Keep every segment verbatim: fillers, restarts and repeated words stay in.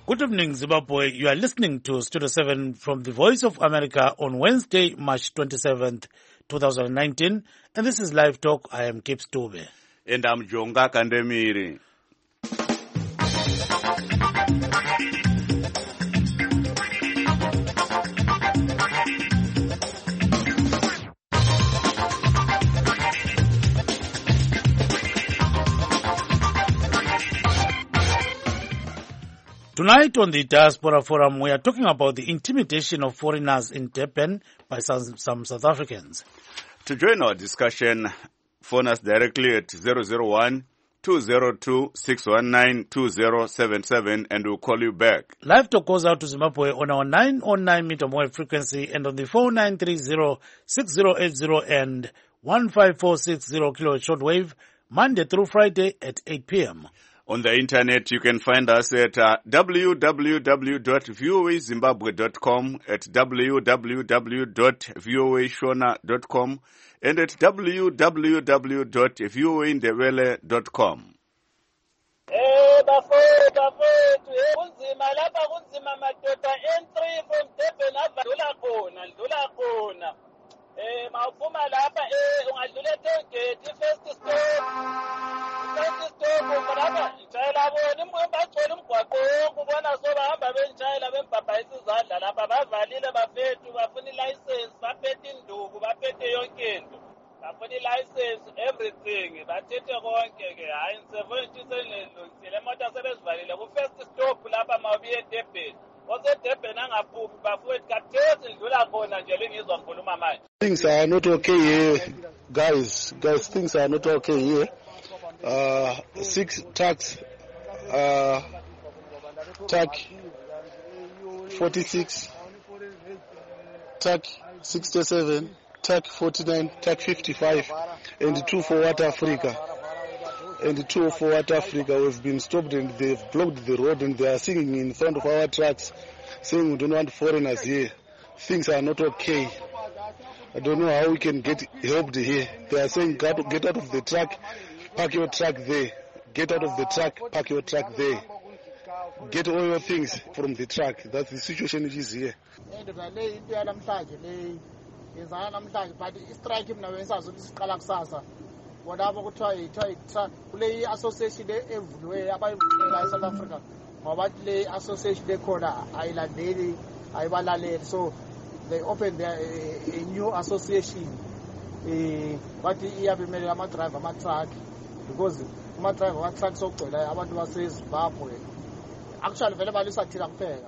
Good evening, Zimbabwe. You are listening to Studio seven from the Voice of America on Wednesday, March twenty-seventh, twenty nineteen. And this is Live Talk. I am Kip Stube. And I'm Jonga Kandemiri. Tonight on the Diaspora Forum, we are talking about the intimidation of foreigners in Durban by some, some South Africans. To join our discussion, phone us directly at zero zero one, two zero two, six one nine, two zero seven seven and we'll call you back. Live Talk goes out to Zimbabwe on our nine oh nine meter wave frequency and on the four nine three zero, six zero eight zero and one five four six zero kilohertz shortwave, Monday through Friday at eight p.m. On the internet, you can find us at uh, w w w dot v o a zimbabwe dot com, at w w w dot v o a shona dot com, and at w w w dot v o a ndebele dot com. Eh bafowethu bafowethu kunzima lapha kunzima madoda N three from Durban avadlula khona ndlula khona eh mawuphuma lapha eh ungadlula eTollgate first stop first stop lapha njayela bona bagcwele umgwaqo wonke ubona so bahamba benjayela bembhabhayisa izandla lapha bavalile bafethu bafuna ilicense baphethe induku baphethe yonke into bafuna ilicense everything bathethe konke ke hayi seventy senelungisile emoto sebezivalile ku first stop lapha mawubiye eDurban oseDurban angaphuphi bafowethu kathesi ndlula khona nje lingizwa ngikhuluma manje. Things are not okay here, guys. Guys, things are not okay here. Uh, six tax, uh, tax forty-six, tax sixty-seven, tax forty-nine, tax fifty-five, and two for What Africa. And two for What Africa have been stopped and they've blocked the road and they are singing in front of our trucks, saying we don't want foreigners here. Things are not okay. I don't know how we can get helped here. They are saying get out of the truck, park your truck there. Get out of the truck, park your truck there. Get all your things from the truck. That's the situation it is here. Whatever we try, try, try. Play association everywhere. About South Africa, about play association they call Island Daily, Ibalale. So they opened their a, a new association. But here we made a drive, a truck, because my drive, a truck so good. I want to say Zimbabwe. Actually, very much at Tirampe.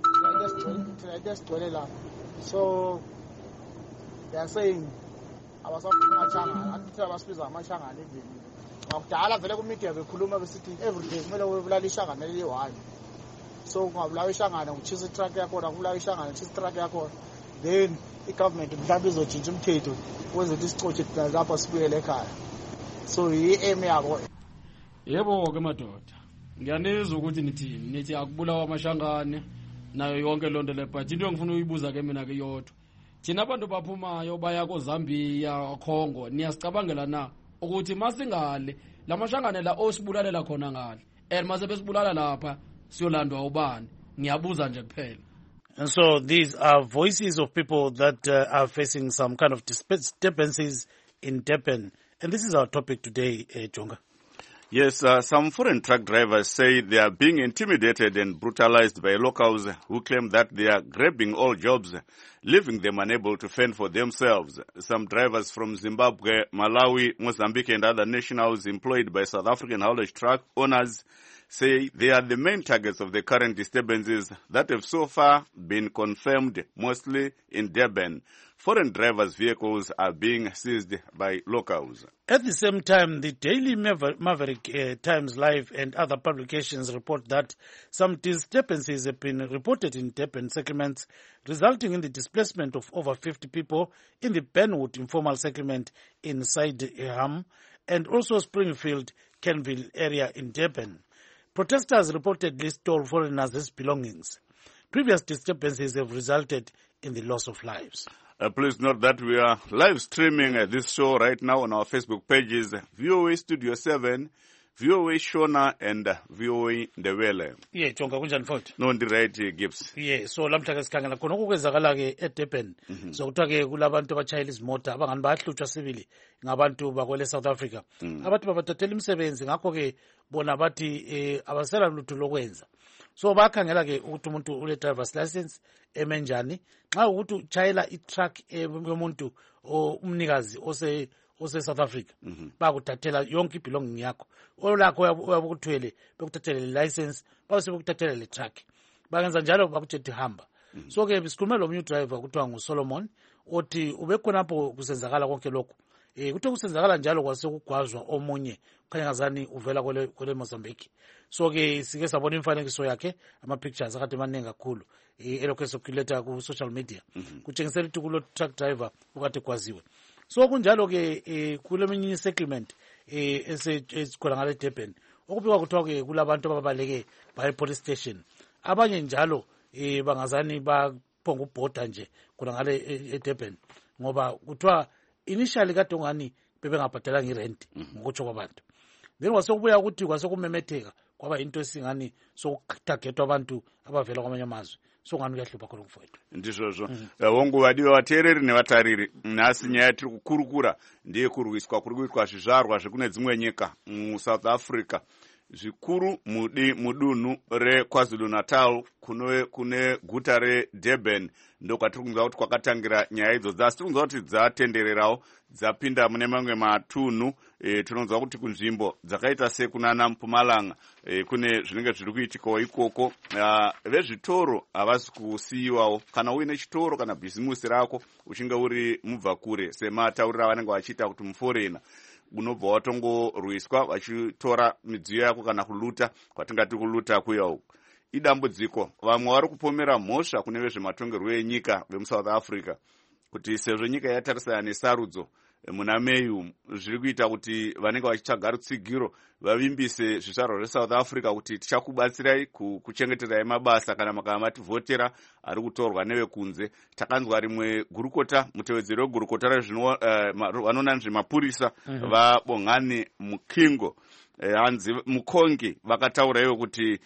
I just told you. So they are saying. Abasafuna amashanga athi abasibiza amashanga levini ngakudala vele ku media bekhuluma besithi everyday kumele ubulala ishanga neli one so ungabulawa ishangana uchisa truck yakho ngabulawa ishangana uchisa truck yakho then igovernment mhlawumbe izotshintsha umthetho wenze ukuthi sicotshe lapha sibuyele ekhaya so i-aim yabo. Yebo ke madoda ngiyanizwa ukuthi nithini nithi akubulawa amashangane nayo yonke lonto le but into engifuna uyibuza ke mina ke yodwa thina abantu baphumayo baya koZambia Congo niyasicabangela na ukuthi masingale lamashangane la osibulalela khona ngale and mase besibulala lapha siyolandwa ubani ngiyabuza nje kuphela. And so these are voices of people that uh, are facing some kind of disturbances in Durban, and this is our topic today, uh, Jonga. Yes, uh, some foreign truck drivers say they are being intimidated and brutalized by locals who claim that they are grabbing all jobs, leaving them unable to fend for themselves. Some drivers from Zimbabwe, Malawi, Mozambique and other nationals employed by South African haulage truck owners say they are the main targets of the current disturbances that have so far been confirmed mostly in Durban. Foreign drivers' vehicles are being seized by locals. At the same time, the Daily Maverick uh, Times Live and other publications report that some disturbances have been reported in Durban settlements, resulting in the displacement of over fifty people in the Benwood informal settlement in Sydenham and also Springfield, Kenville area in Durban. Protesters reportedly stole foreigners' belongings. Previous disturbances have resulted in the loss of lives. Uh, please note that we are live streaming uh, this show right now on our Facebook pages, V O A Studio seven, V O A Shona and V O A Ndebele. Yeah, Jonga kunjani futhi? No ndiraythi Gibbs. Yeah, so lamhla ke sikhangela khona okwenzakala ke eDurban. So kuthiwa ke kulabantu abachayela izimota abangani bayahlutshwa sibili ngabantu bakwele South Africa. Abantu babathathela imisebenzi ngakho ke bona bathi eh abasela lutho lokwenza. So bakhangela ke ukuthi umuntu ule driver's license emenjani nxa ukuthi uchayela i-truck yomuntu umnikazi ose ose South Africa bakuthathela yonke ibelonging yakho olakho uyabukuthwele bekuthathele license base bekuthathele le truck bakenza njalo bakuthethi hamba. So ke bisikhuluma lo new driver kuthiwa nguSolomon othi ubekhonapho kusenzakala konke lokho eh kuthe kusenzakala njalo kwase kugwazwa omunye khanya ngazani uvela kwele kwele Mozambique. So ke sike sabona imfanekiso yakhe ama pictures akade maningi kakhulu eh elokho sokuletha ku social media kutshengisela ukuthi kulo truck driver ukade kwaziwe. So kunjalo ke eh kule minye settlement eh esikhona ngale Durban okubikwa kuthiwa ke kulabantu ababaleke by police station abanye njalo eh bangazani baphonga ubhoda nje khona ngale eDurban ngoba kuthiwa initially kade ngani bebengabhadala ngerent ngokutsho kwabantu then wasokubuya ukuthi kwasokumemetheka kwaba into esingani sokutargetwa abantu abavela kwamanye amazwe so ngani kuyahlupha khona mfowethu ndizvozvo wongu vadiwa vateereri nevatariri nhasi nyaya tiri kukurukura ndiye kurwiswa kuri kuitwa zvizvarwa zvekune dzimwe nyika muSouth Africa zvikuru mudi mudunhu reKwaZulu Natal kune kune guta reDurban ndokwatiri kunzwa kuti kwakatangira nyaya idzodzo asi tiri kunzwa kuti dzatendererawo dzapinda mune mamwe matunhu e, tinonzwa kuti kunzvimbo dzakaita sekunana Mpumalanga e, kune zvinenge zviri kuitikawo ikoko vezvitoro havasi kusiyiwawo kana uine chitoro kana bhizimusi rako uchinge uri mubva kure sematauriro avanenge vachiita kuti muforena unobva watongorwiswa vachitora midziyo yako kana kuluta kwatingati kuluta kuya uku idambudziko. Vamwe vari kupomera mhosva kune vezvematongerwo enyika vemuSouth Africa kuti sezvo nyika yatarisana nesarudzo muna May umu zviri kuita kuti vanenge vachitsvaga rutsigiro vavimbise zvizvarwa zveSouth Africa kuti tichakubatsirai kuchengeterai mabasa kana makava mativhotera ari kutorwa nevekunze. Takanzwa rimwe gurukota mutevedzeri wegurukota rezvino vanonanzve mapurisa vaBongani Mukingo hanzi mukongi vakataura ivo kuti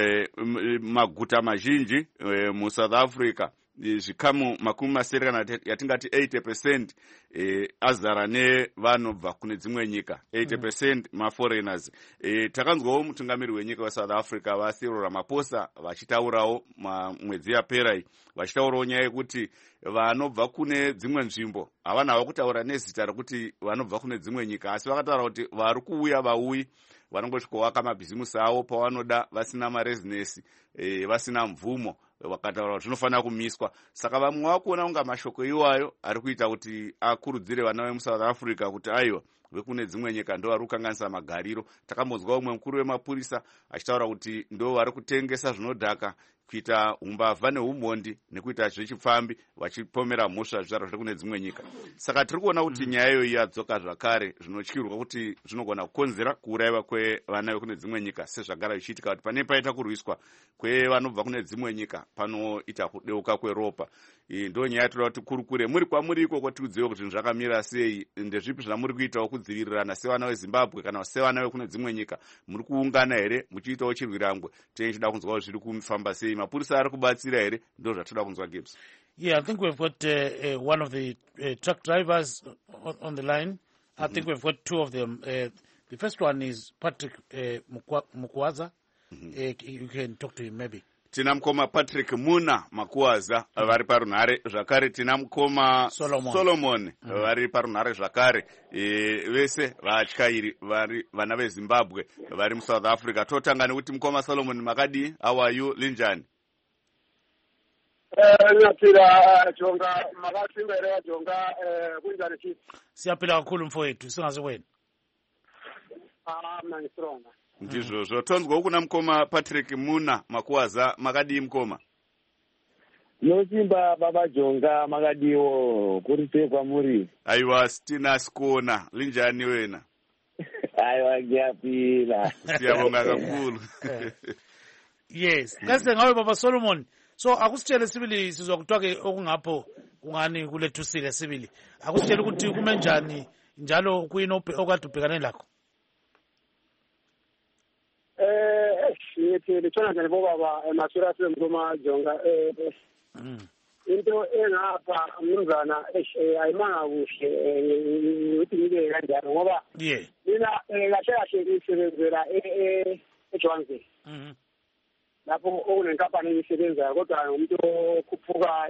maguta mazhinji muSouth Africa zvikamu makumi masere kana yatingati eighty percent eh, azara nevanobva kune dzimwe nyika eighty percent mm. maforeigners. Eh, takanzwawo mutungamiri wenyika weSouth Africa vaCyril Ramaphosa vachitaurawo mwedzi yapera iyi vachitaurawo nyaya yekuti vanobva kune dzimwe nzvimbo havana hava kutaura nezita rekuti vanobva kune dzimwe nyika asi vakataura kuti vari kuuya vauyi vanongosvikowaka mabhizimusi avo pavanoda vasina marezinesi e, vasina mvumo vakataura zvinofanira kumiswa. Saka vamwe vakuona kunga mashoko iwayo ari kuita kuti akurudzire vana vemuSouth Africa kuti aiwa vekune dzimwe nyika ndo vari kukanganisa magariro. Takambonzwa umwe mukuru wemapurisa achitaura kuti ndo vari kutengesa zvinodhaka kuita umbavha neumhondi nekuita zvechipfambi vachipomera mhosva zvizvarwa zviri kune dzimwe nyika. Saka tiri kuona kuti nyaya iyo yadzoka zvakare zvinotyirwa kuti zvinogona kukonzera kuurayiwa kwevana vekune dzimwe nyika sezvagara zvichiitika kuti pane paita kurwiswa kwevanobva kune dzimwe nyika panoita kudeuka kweropa. Ndo nyaya toda kuti kurukure muri kwamuri ikoko tiudziwe kuti zvakamira sei ndezvipi zvamuri kuitawo kudzivirirana sevana veZimbabwe kana sevana vekune dzimwe nyika muri kuungana here muchiitawo chirwirangwe tichida kunzwawo zviri kufamba sei mapurisa ari kubatsira here ndo zvatoda kunzwa Gibbs. Yeah, I think we've got uh, uh, one of the uh, truck drivers on, on the line. I mm-hmm. think we've got two of them. Uh, the first one is Patrick uh, Mukwaza. Mm-hmm. Uh, you can talk to him maybe. Tina mukoma Patrick Muna Makwaza vari parunhare zvakare tina mukoma Solomon, Solomon vari parunhare zvakare vese vatyairi vari vana veZimbabwe vari muSouth Africa. Totanga nekuti mukoma Solomon makadi how are you linjani? Eh nyapira jonga makasimbere jonga eh kunjani chief? Siyapila kakhulu mfowethu singaze wena. Ah manisronga. Ndizvozvo tonzwa kuna mukoma Patrick Muna Makwaza makadi mukoma. Nosimba baba jonga makadiwo kurite kwamuri. Aiwa stina skona linjani wena? Aiwa ngiyapila. Siyabonga kakhulu. Yes, kase ngawe baba Solomon. So akusitshele sibili sizwa kuthiwa ke okungapho kungani kulethusile sibili. Akusitshele ukuthi kumenjani njalo kuyini okade ubhekane lakho? ngithi lithona nje bobaba emasura semkhoma jonga eh into engapha umnumzana ayimanga kuhle uthi ngibe kanjalo ngoba yeah mina kahle kahle ngisebenzela e eJohannesburg mhm lapho okunenkampani eyisebenzayo kodwa umuntu okhuphuka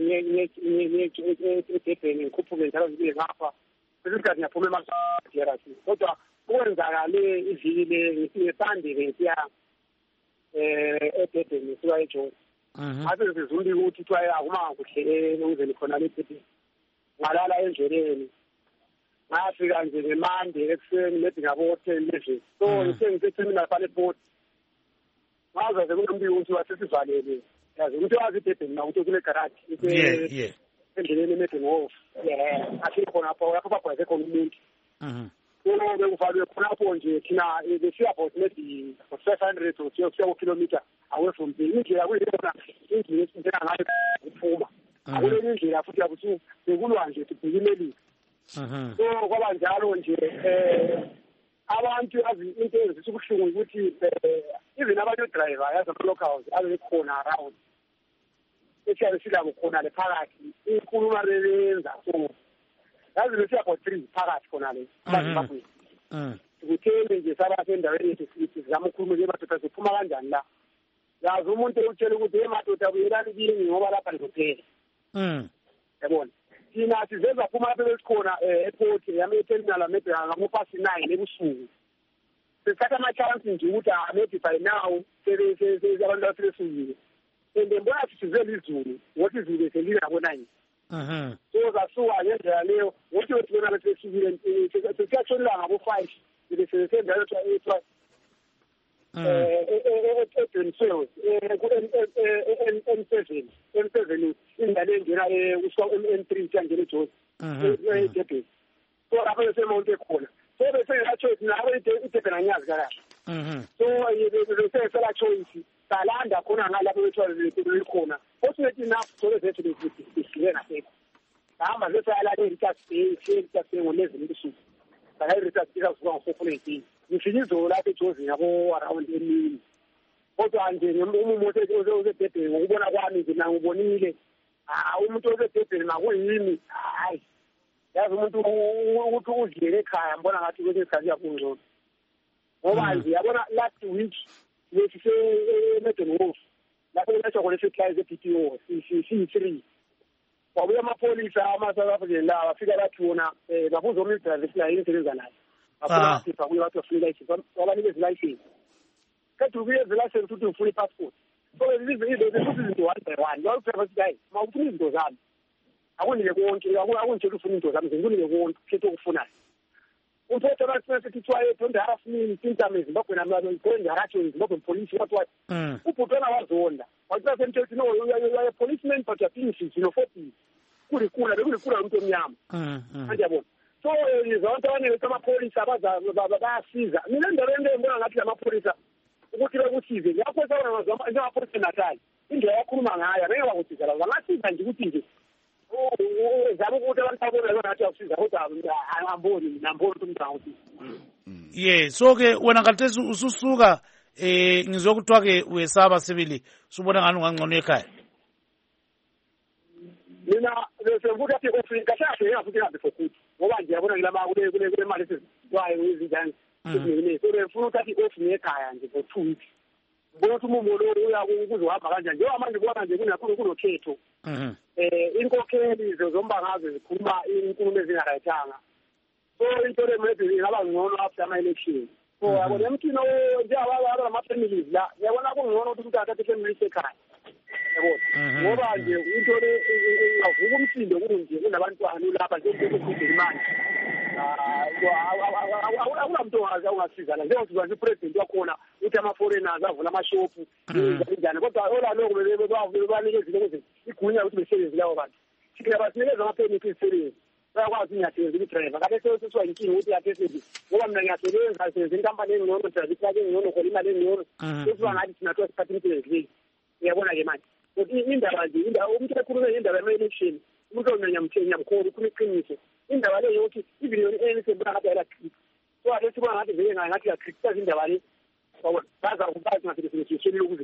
ngedebheni ngikhuphuke njalo zibe ngapha isikhathi ngiyaphuma emasirasi kodwa kwenzakale iviki le ngisiphandile ngisiya eh edebheni ngisiya eJohannesburg ase sizumbi ukuthi kuthiwa akuma kuhle ngizeni khona lethi ngalala endleleni ngafika nje ngemande ekuseni lethi ngabo ten level so ngisengithi terminal pale port maza sekuntombi ukuthi wasesivalele yazi ukuthi wazi idebheni na ukuthi kule garage yeah yeah endleleni emeeting off yeah athi khona lapho lapho babhaze khona umuntu mhm so bekuvalwe khonapho nje thina besiya about maybe five hundred to two kilometer away from the indlela kuyona indlela esindela ngayo ukuphuma akule indlela futhi yabuthi bekulwa nje sibhekimeli mhm so kwaba njalo nje eh abantu azi into ezisubuhlungu ukuthi even abantu driver yazi locals abe khona around esiyabe silabo khona le phakathi inkulumo lebenza so yazi besiya about three phakathi khona le bazimbabwe mhm ukuthele nje sabathe endaweni yethu sithi sizama ukukhuluma nje madoda siphuma kanjani la yazi umuntu utshela ukuthi hey madoda buyelani kini ngoba lapha ngizophela mhm yabona thina sizeza phuma lapha besikhona airport yame terminal maybe ngamu-past nine ebusuku sithatha ama-chance nje ukuthi maybe by now abantu basebesukile and mbona sisizele izulu ngokuthi izulu selile ngabo-nine mhm so zasuka ngendlela leyo ngokuthi wethu bona besesukile sesiyatshonela ngabo-five besesendayo ethiwa eDonsowe M seven M seven indala engena kusuka M three kuyangena eJozi eDurban so lapho besemonte khona so bese choice nabo idebhe nanyazi kakahle mhm so bese sela choice salanda khona ngalapho bethiwa khona fortunately enough so zethu besidile ngasekho hamba bese yalala eRichards Bay eRichards Bay ngo-eleven ebusuku la eRichards Bay kusuka ngo-four eighteen ngifike izolo lapha eJozi yabo around emini kodwa nje umuntu osedebheni ngokubona kwami nje nangibonile umuntu osedebheni makuyimi hayi yazi umuntu ukuthi udlele ekhaya mbona ngathi kwesinye isikhathi uyakungcono ngoba nje yabona last week besise eMeadow Wolf lapho kulethwa khona i-fertilizer e-B T O C three kwabuya amapholisa ama-South African la bafika bathi wona babuza omnye driver esila yini isebenza nayo bafuna bathi babuye bathi bafuna i-license babanikeza i-license kathi ubuye ezi-license ukuthi ufuna i-passport so futhi izinto one by one bayakuthiwa bathi hayi mawufuna izinto zami akunike konke akungitshela ufuna izinto zami ngikunike konke khethe okufunayo umphethe abasithi kuthiwa don't harass me symptom ezimbabwe nami going harass ezimbabwe police what what ubhutwana wazonda wathi semthethi no you are a policeman but you are being xenophobic kulikula bekulikula umuntu omnyama ngiyabona so izonke abanye amapholisa bayasiza mina endaweni engibona ngathi amapholisa ukuthi bekusize lapho sabona njengapholisa eNatal indlela yakhuluma ngayo beke bakusiza la bangasiza nje ukuthi nje zabo ukuthi abantu abona ngathi akusiza kodwa angamboni namboni ukuthi ngawuthi yeah so ke wena ngathi ususuka eh ngizokuthiwa ke wesaba sibili subona ngani ungangcono ekhaya mina bese ukuthi athi ofika kahle yafuthi ngihambe fokuthi ngoba nje yabona ngilama kule kule kule mali sizwayo izinjani ezingene so befuna ukuthi athi ofika ekhaya nje for two weeks bona ukuthi umuntu lo uya kuzohamba kanjani njengoba manje kubona nje kunakhulu kulokhetho eh inkokheli zombangazwe zikhuluma inkulumo ezingarayithanga so into le maybe ingaba ngcono after ama election so yabona emthino njengaba ama families la yabona kungcono ukuthi uthathe family ekhaya yabona ngoba nje into le avuka umsindo kunje kunabantwana lapha njengokuthi imali awunamuntu ongasiza la njengoba sizazi president wakhona uthi ama-foreigners avula amashopu njani kodwa ola lokho bebanikeza ukuthi igunya ukuthi besebenzi lawo bantu sikhe basinikeza ama-permit izisebenzi bayakwazi inyasebenzi i-driver kade sesiwa inkinga ukuthi yasebenzi ngoba mina ngiyasebenza ngisebenza inkampani engcono drive itraki engcono khona imali engcono sesiba ngathi thina thiwa sikhathi imisebenzi uyabona-ke manje ukuthi indaba nje umuntu ekhulume indaba yama-election umuntu onyanyamkhulu ukhuluma iqiniso indaba le yokuthi even yona i-A N C mbona ngathi ayila-clip so ake sibona ngathi vele ngathi yacriticise indaba le wabona baza kubazi ngasekusishini ukuthi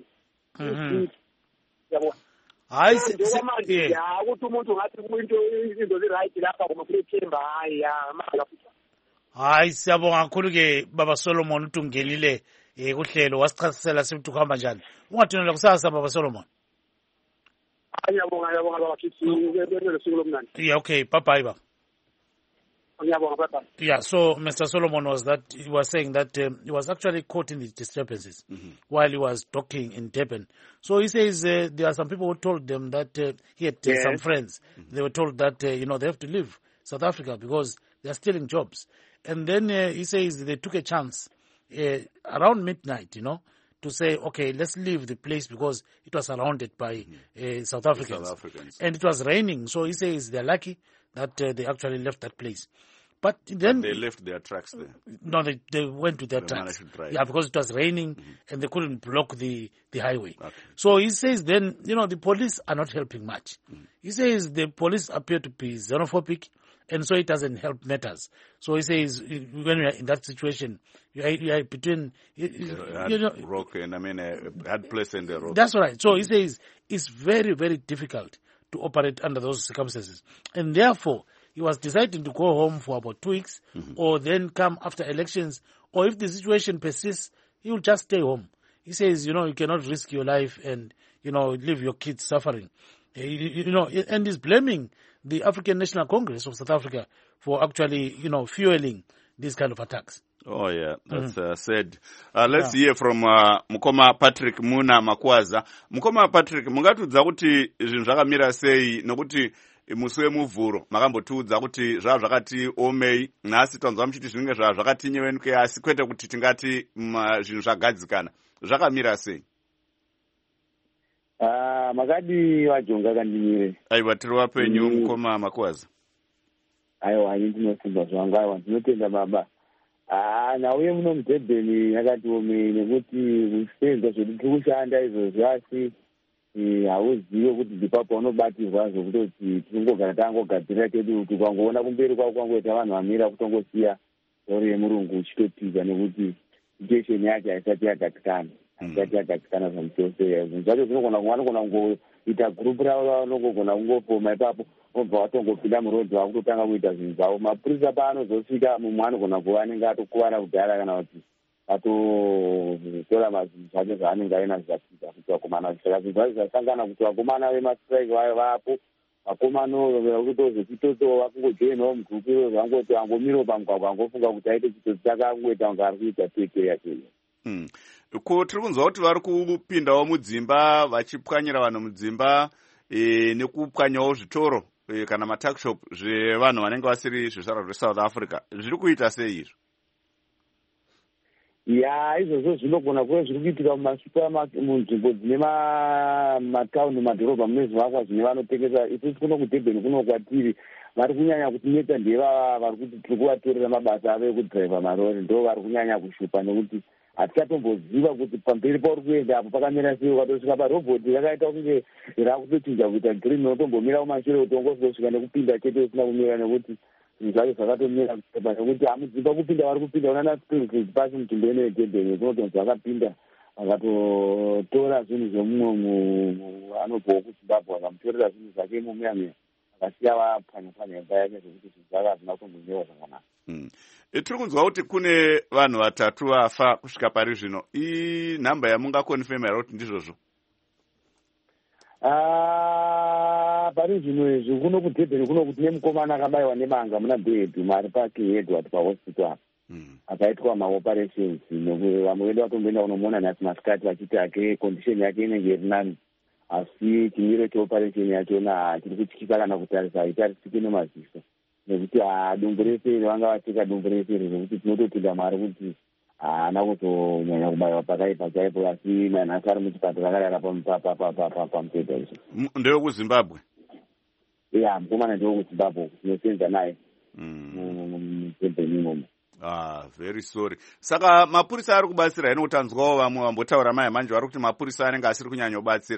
yabo hayi manje ya ukuthi umuntu ngathi into izinto zi-right lapha kuma kulethemba hayi ya amala futhi hayi siyabonga kakhulu ke baba Solomon utungelile eh kuhlelo wasichasisela sibuthi kuhamba njani ungathunela kusasa baba Solomon. Ngiyabonga ngiyabonga baba kithi ngeke suku lomnandi. Yeah, okay, bye bye baba. Ngiyabonga bye bye. Yeah, so Mister Solomon was that he was saying that um, he was actually caught in the disturbances mm-hmm. while he was docking in Durban. So he says uh, there are some people who told them that uh, he had uh, yes. some friends. Mm-hmm. They were told that uh, you know they have to leave South Africa because they are stealing jobs. And then uh, he says they took a chance uh, around midnight, you know, to say, okay, let's leave the place because it was surrounded by mm-hmm. uh, South Africans. South Africans. And it was raining. So he says they're lucky that uh, they actually left that place. But then... But they left their tracks there. No, they, they went to their they tracks. Yeah, because it was raining mm-hmm. and they couldn't block the, the highway. Okay. So he says then, you know, the police are not helping much. Mm-hmm. He says the police appear to be xenophobic. And so it doesn't help matters. So he says, when you are in that situation, you are, you are between, you, you know, rock and I mean, a hard place in the road. That's right. So he says it's very, very difficult to operate under those circumstances, and therefore he was deciding to go home for about two weeks, mm-hmm. or then come after elections, or if the situation persists, he will just stay home. He says, you know, you cannot risk your life and you know leave your kids suffering, you, you know, and he's blaming the African National Congress of South Africa for actually, you know, fueling these kind of attacks. Oh, yeah, that's mm-hmm. uh, said. Uh, let's yeah. hear from uh, Mukoma Patrick Muna Makwaza. Mukoma Patrick, mungatudza kuti zvinhu zvakamira sei nokuti musi wemuvhuro makambotudza kuti zvava zvakati omei nhasi tanzwa muchiti zvinenge zvava zvakati nyevenuke asi kwete kuti tingati zvinhu zvagadzikana. Zvakamira sei? Ah, makadi vajonga kandimire. Aiwa tiri wapenyu Mukoma Makwaza. Aiwa ini ndinofunga zvangu aiwa ndinotenda baba. Ah, nauye muno mudhebheni yakati omei nekuti kusenza zvedu tiri kushanda izvozvo asi hauzive kuti ndipapa unobatirwa zvokutoti tinongogara tangogadzirira kedu tikangoona kumberi kwako kwangoita vanhu vamira kutongosiya sori yemurungu uchitotiza nekuti situation yake haisati yagadzikana. Haisati yagadzikana zvamusoro zvinhu zvacho zvinogona vanogona kungoita gurupu ravo vanogona kungopoma ipapo obva watongopinda murodhi vakutotanga kuita zvinhu zvavo. Mapurisa paanozosvika mumwe anogona kuva anenge atokuvara kudhara kana kuti atotora mazvinhu zvacho zvaanenge ainazvo zvakuita kuti vakomana saka zvinhu zvacho zvasangana kuti vakomana vemastrike vayo vapo vakomano vakutozvechitotso vakungojoinawo mugurupu irozvo vangoti vangomirawo pamugwagwa vangofunga kuti aite chitotsi chakangoita kunge ari kuita tete yacho. Ko tiri kunzwa kuti vari kupindawo mudzimba vachipwanyira vanhu mudzimba e, nekupwanyawo zvitoro e, kana matakshop zvevanhu vanenge vasiri zvizvarwa zveSouth Africa. Zviri kuita sei izvo? Ya izvozvo zvinogona kuve zviri kuitika mumasupermarket munzvimbo dzine mataundi madhorobha mune zvivakwa zvine vanotengesa. Isusu kuno kuDurban kuno kwatiri vari kunyanya kutinetsa ndeva vari kuti tiri kuvatorera mabasa avo ekudhiraivha marori ndo vari kunyanya kushupa nekuti hatichatomboziva kuti pamberi pauri kuenda apo pakamira sei. Ukatosvika parobhoti rakaita kunge rakutochinja kuita green unotombomira kumashure kuti ongozosvika nekupinda chete usina kumira nekuti zvinhu zvacho zvakatomira kusepa nekuti hamudzimba kupinda vari kupinda unana spirit pasi mutumbo ino yedhebheni kunotonzi vakapinda vakatotora zvinhu zvemumwe anobvawo kuzimbabwe vakamutorera zvinhu zvake mumuyamia vakasiya vapwanyapwanya imba yake zvekuti zvinhu zvake hazvina kutombonyewa zvakanaka. Tiri kunzwa kuti kune vanhu vatatu vafa kusvika pari zvino. I nhamba yamungakonfirma here kuti ndizvozvo? Ah, pari zvino izvi kuno kuDurban kuno kuti nemukomana akabayiwa nebanga muna Bhebhi ari pake Edward pahospital akaitwa maoperations vamwe vedu vatomboenda kunomuona nhasi masikati vachiti ake condition yake inenge iri nani asi chimiro cheoperation yachona tiri kutyisa kana kutarisa haitarisiki nemaziso nekuti dumbu rese vanga vateka dumbu rese rekuti tinotopinda mari kuti haana kuzonyanya kubayiwa pakaipa chaipo asi nanhasi ari muchipatara akarara pamubhedha izvo. Ndewekuzimbabwe? Ya mukomana ndewekuzimbabwe tinosenza naye mudhebheni imomo. Ah, very sorry. Saka mapurisa ari kubatsira ino utanzwawo vamwe vambotaura mai manje vari kuti mapurisa anenge asiri kunyanya kubatsira?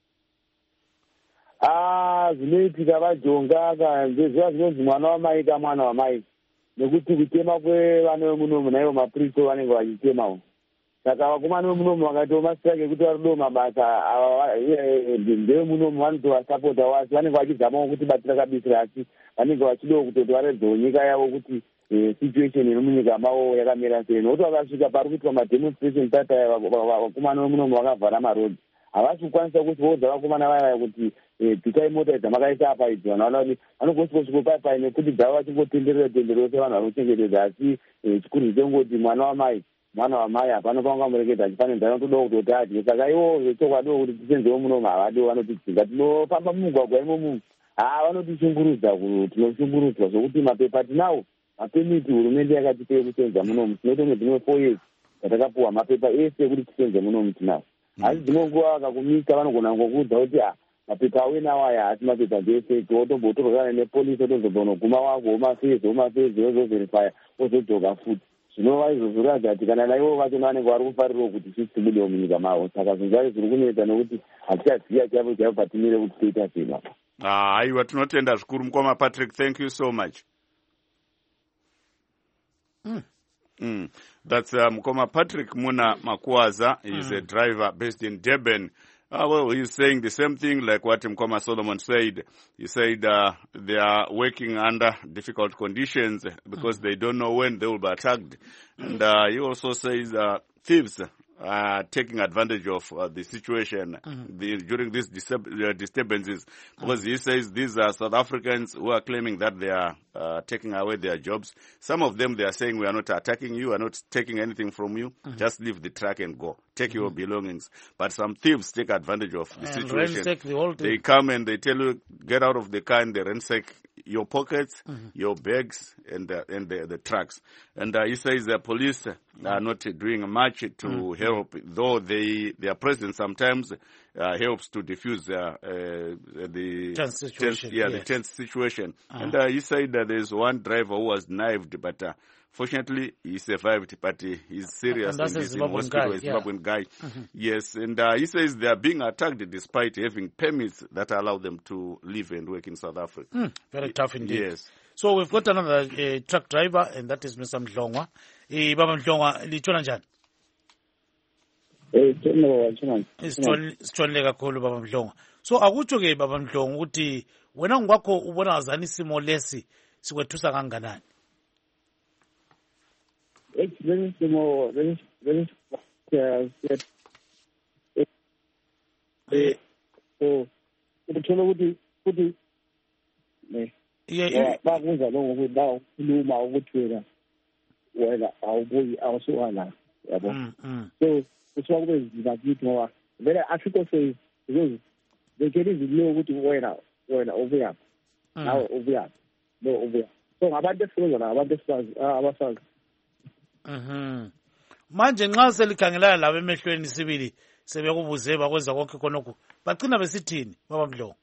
Ah, zvinoitika vajonga kanzezva zvinonzi mwana wamai kamwana wamai nekuti kutema kwevana vemunomu naivo mapurisa vanenge vachitemawo saka vakomana vemunomu vakatomasirake kuti vari do mabasa ndevemunomu vanotovasapota wasi vanenge vachizamawo kuti batira kabisira asi vanenge vachidawo kutoti varedzawo nyika yavo kuti situation iri munyika mavo yakamira sei nokuti vakasvika pari kuitwa mademonstration tata vakomana vemunomu vakavhara marodhi havasi kukwanisa kusivodza vakomana vaya kuti pitai mota dzamakaisa apa idzi vanhu vanoda kuti vanogosvikosvikopai nekuti dzavo vachingotenderera tenderero sevanhu vanochengetedza asi chikuru chengoti mwana wamai mwana wamai hapana paungamurekedza achifanira anotodawo kutoti adye saka ivo zvechokwadiwo kuti tisenzewo munomu havadiwo vanotidzinga tinofamba mumugwagwa imomu haa vanotishungurudza tinoshungurudzwa zvokuti mapepa tinawo mapemiti hurumende yakatipei kusenza munomu tinotonge dzimwe four years dzatakapuwa mapepa ese ekuti tisenze munomu tinawo asi dzimwe nguva vakakumisa vanogona ngokuudza kuti ha mapepa awena waya asi mapepa dzese wotombotorokana nepolisi otozobonoguma wako womafezi womafezi wozoverifya wozodzoka futi zvinova izvo zviratidza kuti kana naivo vachona vanenge vari kufarirawo kuti sisi tibudewo munyika mavo saka zvinhu zvacho zviri kunetsa nokuti hatichaziva chavo chavo patimire kuti toita sema. Aiwa, tinotenda zvikuru mukoma Patrick, thank you so much. Mm. Mm. That's uh, Mukoma Patrick Muna Makwaza. He's mm. a driver based in Durban. Uh, well, he's saying the same thing like what Mukoma Solomon said. He said uh, they are working under difficult conditions because mm. they don't know when they will be attacked. And uh, he also says uh, thieves are taking advantage of uh, the situation mm. the, during these disturb- uh, disturbances because mm. he says these are South Africans who are claiming that they are uh, taking away their jobs. Some of them, they are saying, we are not attacking you, we are not taking anything from you, mm. just leave the truck and go. Take mm. your belongings. But some thieves take advantage of the and situation. The whole they come and they tell you, get out of the car, and they ransack your pockets, mm-hmm. your bags, and the, and the, the trucks. And uh, he says the police are not doing much to mm-hmm. help, though they their presence sometimes uh, helps to diffuse uh, uh, the tense situation. Tense, yeah, yes. the tense situation. Uh-huh. And uh, he said that there's one driver who was knifed, but uh, fortunately he survived. But uh, he's serious and, and he's in hospital. A Zimbabwean guy. Mm-hmm. Yes, and uh, he says they are being attacked despite having permits that allow them to live and work in South Africa. Mm, very tough indeed. Yes. So we've got another uh, truck driver, and that is Mister Mdlongwa. Uh, Baba Mdlongwa, lichona njani? Eh, tshona Sitshonile kakhulu Baba Mdlongwa. So akutsho ke Baba Mdlongwa ukuthi wena ngokwakho ubona ngazani isimo lesi sikwethusa kanganani? It's very small, very, very, uh, eh, so, uthola ukuthi ukuthi ne yeah bakuza lo ngokuthi dawo khuluma ukuthi wena wena awubuyi awusuhala yabo so kusuka kube nzima kithi ngoba vele afiko say because they can even know ukuthi wena wena ubuya nawe ubuya no ubuya so ngabantu esisebenza la abantu esisazi abasazi mhm manje nxa selikhangela labo emehlweni sibili sebekubuze bakwenza konke khonokho bagcina besithini Baba Mdlongwa?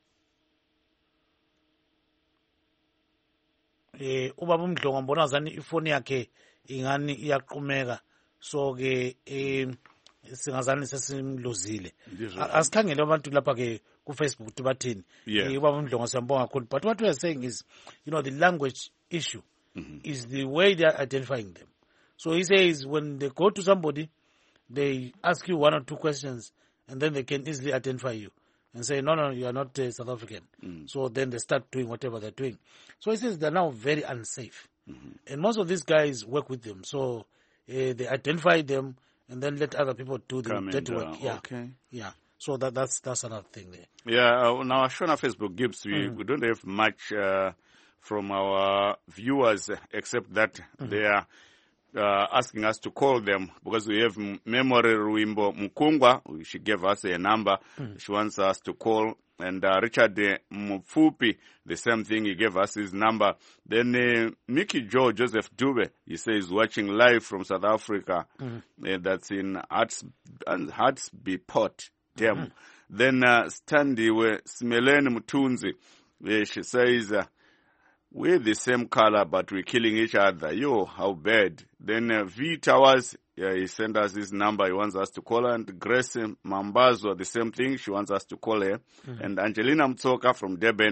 Eh ubaba uMdlongwa mbona zani ifoni yakhe ingani iyaqhumeka so ke eh singazani sesimlozile asikhangele abantu lapha ke ku Facebook bathini eh ubaba uMdlongwa siyambonga kakhulu but what we are saying is you know the language issue mm-hmm. is the way they are identifying them. So he says when they go to somebody they ask you one or two questions and then they can easily identify you and say, no, no, you are not uh, South African. Mm. So then they start doing whatever they're doing. So he says they're now very unsafe. Mm-hmm. And most of these guys work with them. So uh, they identify them and then let other people do the dirty work. Yeah. Okay. Yeah. So that, that's that's another thing there. Yeah. Uh, now, shown on Facebook, Gibbs, we, mm-hmm. we don't have much uh, from our viewers except that mm-hmm. they are Uh, asking us to call them because we have Memory Ruimbo Mukungwa. She gave us a number. Mm. She wants us to call. And uh, Richard uh, Mfupi, the same thing. He gave us his number. Then uh, Mickey Joe Joseph Dube, he says watching live from South Africa. Mm. Uh, that's in Harts, Hartsby Port, Dam. Mm. Then uh, Standy Smelene Mutunzi, uh, she says, uh, we're the same color, but we're killing each other. Yo, how bad. Then uh, V Towers, yeah, he sent us his number. He wants us to call her. And Grace Mambazo, the same thing. She wants us to call her. Mm-hmm. And Angelina Mtsoka from Durban,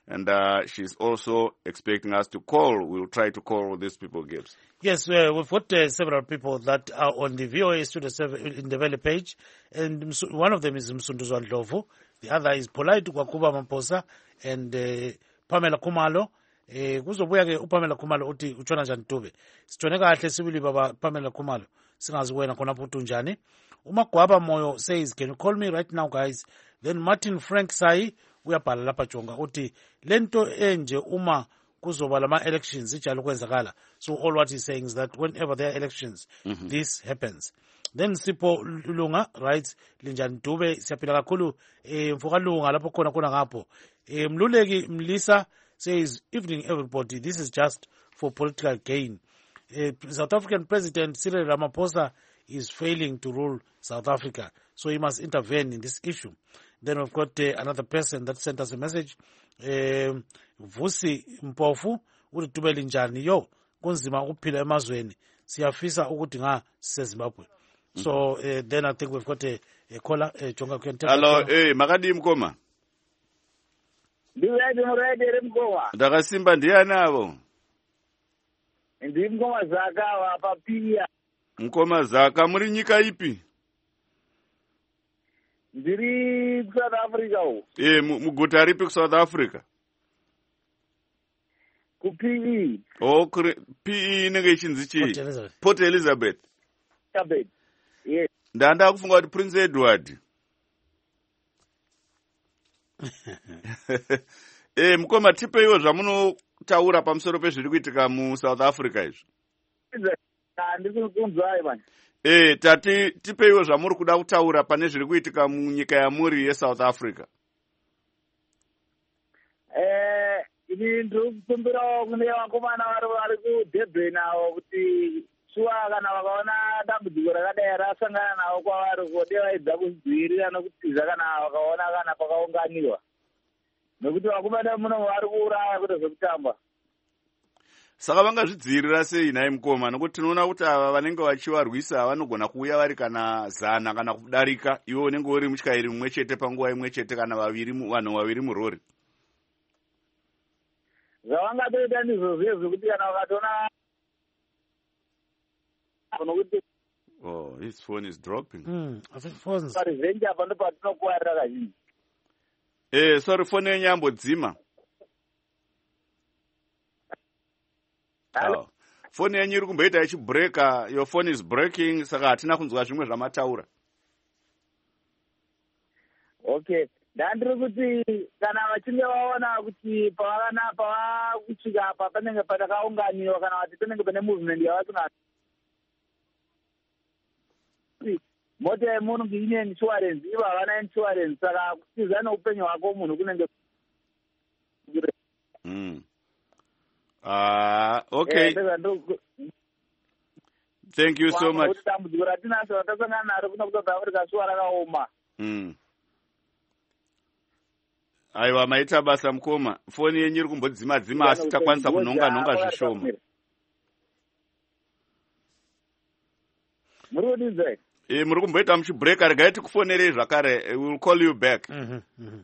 And uh, she's also expecting us to call. We'll try to call these people, Gibbs. Yes, uh, we've got uh, several people that are on the V O A Studio seven in the Valley page, and one of them is Msunduzwa Ndlovu, the other is Polite Kwakuba Mamposa, and uh, Pamela Kumalo. Eh kuzobuya ke uPamela Khumalo uthi utshona njani Dube. Sitshone kahle sibili baba Pamela Khumalo. Singazi wena khona phuthu njani. uMagwaba Moyo says, can you call me right now guys? Then Martin Frank Sai uyabhala lapha jonga uthi lento enje uma kuzoba lama elections ijalo kwenzakala. So all what he's saying is that whenever there are elections, mm-hmm. this happens. Then Sipho Lunga writes, Linjani Dube siyaphila kakhulu eh mfoka Lunga lapho khona khona ngapho. Eh Mluleki Mlisa says, evening everybody, this is just for political gain. Uh, South African President Cyril Ramaphosa is failing to rule South Africa, so he must intervene in this issue. Then we've got uh, another person that sent us a message, um, Vusi Mpofu, uthi Tubeli njani yo, kunzima ukuphila emazweni, siyafisa ukuthi nga siseZimbabwe. So uh, then I think we've got a, a caller, uh, Jonga can tell. Hello, eh, Makadi Mkoma. Ndiwedi murede Mkoma. Ndakasimba ndiani avo? Ndi Mkoma Zaka wapa pia. Mkoma Zaka muri nyika ipi? Ndiri ku South Africa ho. Eh, muguta ripi ku South Africa? Ku P E. Oh, P E inenge ichinzi chi? Port Elizabeth. Elizabeth. Yes. Ndanda kufunga kuti Prince Edward. Eh, Mkoma tipe iwo zvamuno taura pamusoro pezviri kuitika mu South Africa izvi. Ndikukunzwai man. Eh, tati tipe iwo zvamuri kuda kutaura pane zviri kuitika munyika yamuri yeSouth Africa. Eh, ini ndikukumbira kune vakomana vari vari kuDurban nawo kuti shuwa kana vakaona dambudziko rakadai rasangana nawo kwavari kode vaidza kudzivirira nokutiza kana vakaona kana pakaunganiwa. Nokuti vakomana muno vari kuuraya kuti zvekutamba. Saka vangazvidzivirira sei naye Mkoma? Nokuti tinoona kuti ava vanenge vachivarwisa vanogona kuuya vari kana zana kana kudarika, iwe unenge uri mutyairi mumwe chete panguva imwe chete kana vaviri vanhu vaviri murori. Zvavangatoita ndizvo zvezvo kuti kana vakatona nokuti oh, his phone is dropping. Mm, I think phones. Revenge apa ndo patinokuwarira kazhinji. Eh, sorry, phone yenyu yambodzima. Oh. Phone yenyu iri kumboita ichibreaka, your phone is breaking, saka hatina kunzwa zvimwe zvamataura. Okay. Ndandiri kuti kana vachinge vaona kuti pavana pavakusvika apa panenge patakaunganiwa kana kuti panenge pane movement yavasinga mota yemunhu ine insurance ivo havana insurance saka kutiza neupenyu hwako munhu kunenge mm. uh, okay thank you so much. Dambudziko ratinaso ratasangana naro kuno kuSouth Africa suwa rakaoma. mm. Aiwa, maita basa Mkoma. Foni yenyu iri kumbodzima dzima asi takwanisa kunonga nonga zvishoma. Muri kudizai? Eh, muri kumboita muchibreaka, regai tikufonerei zvakare. We will call you back. Mm-hmm, mm-hmm.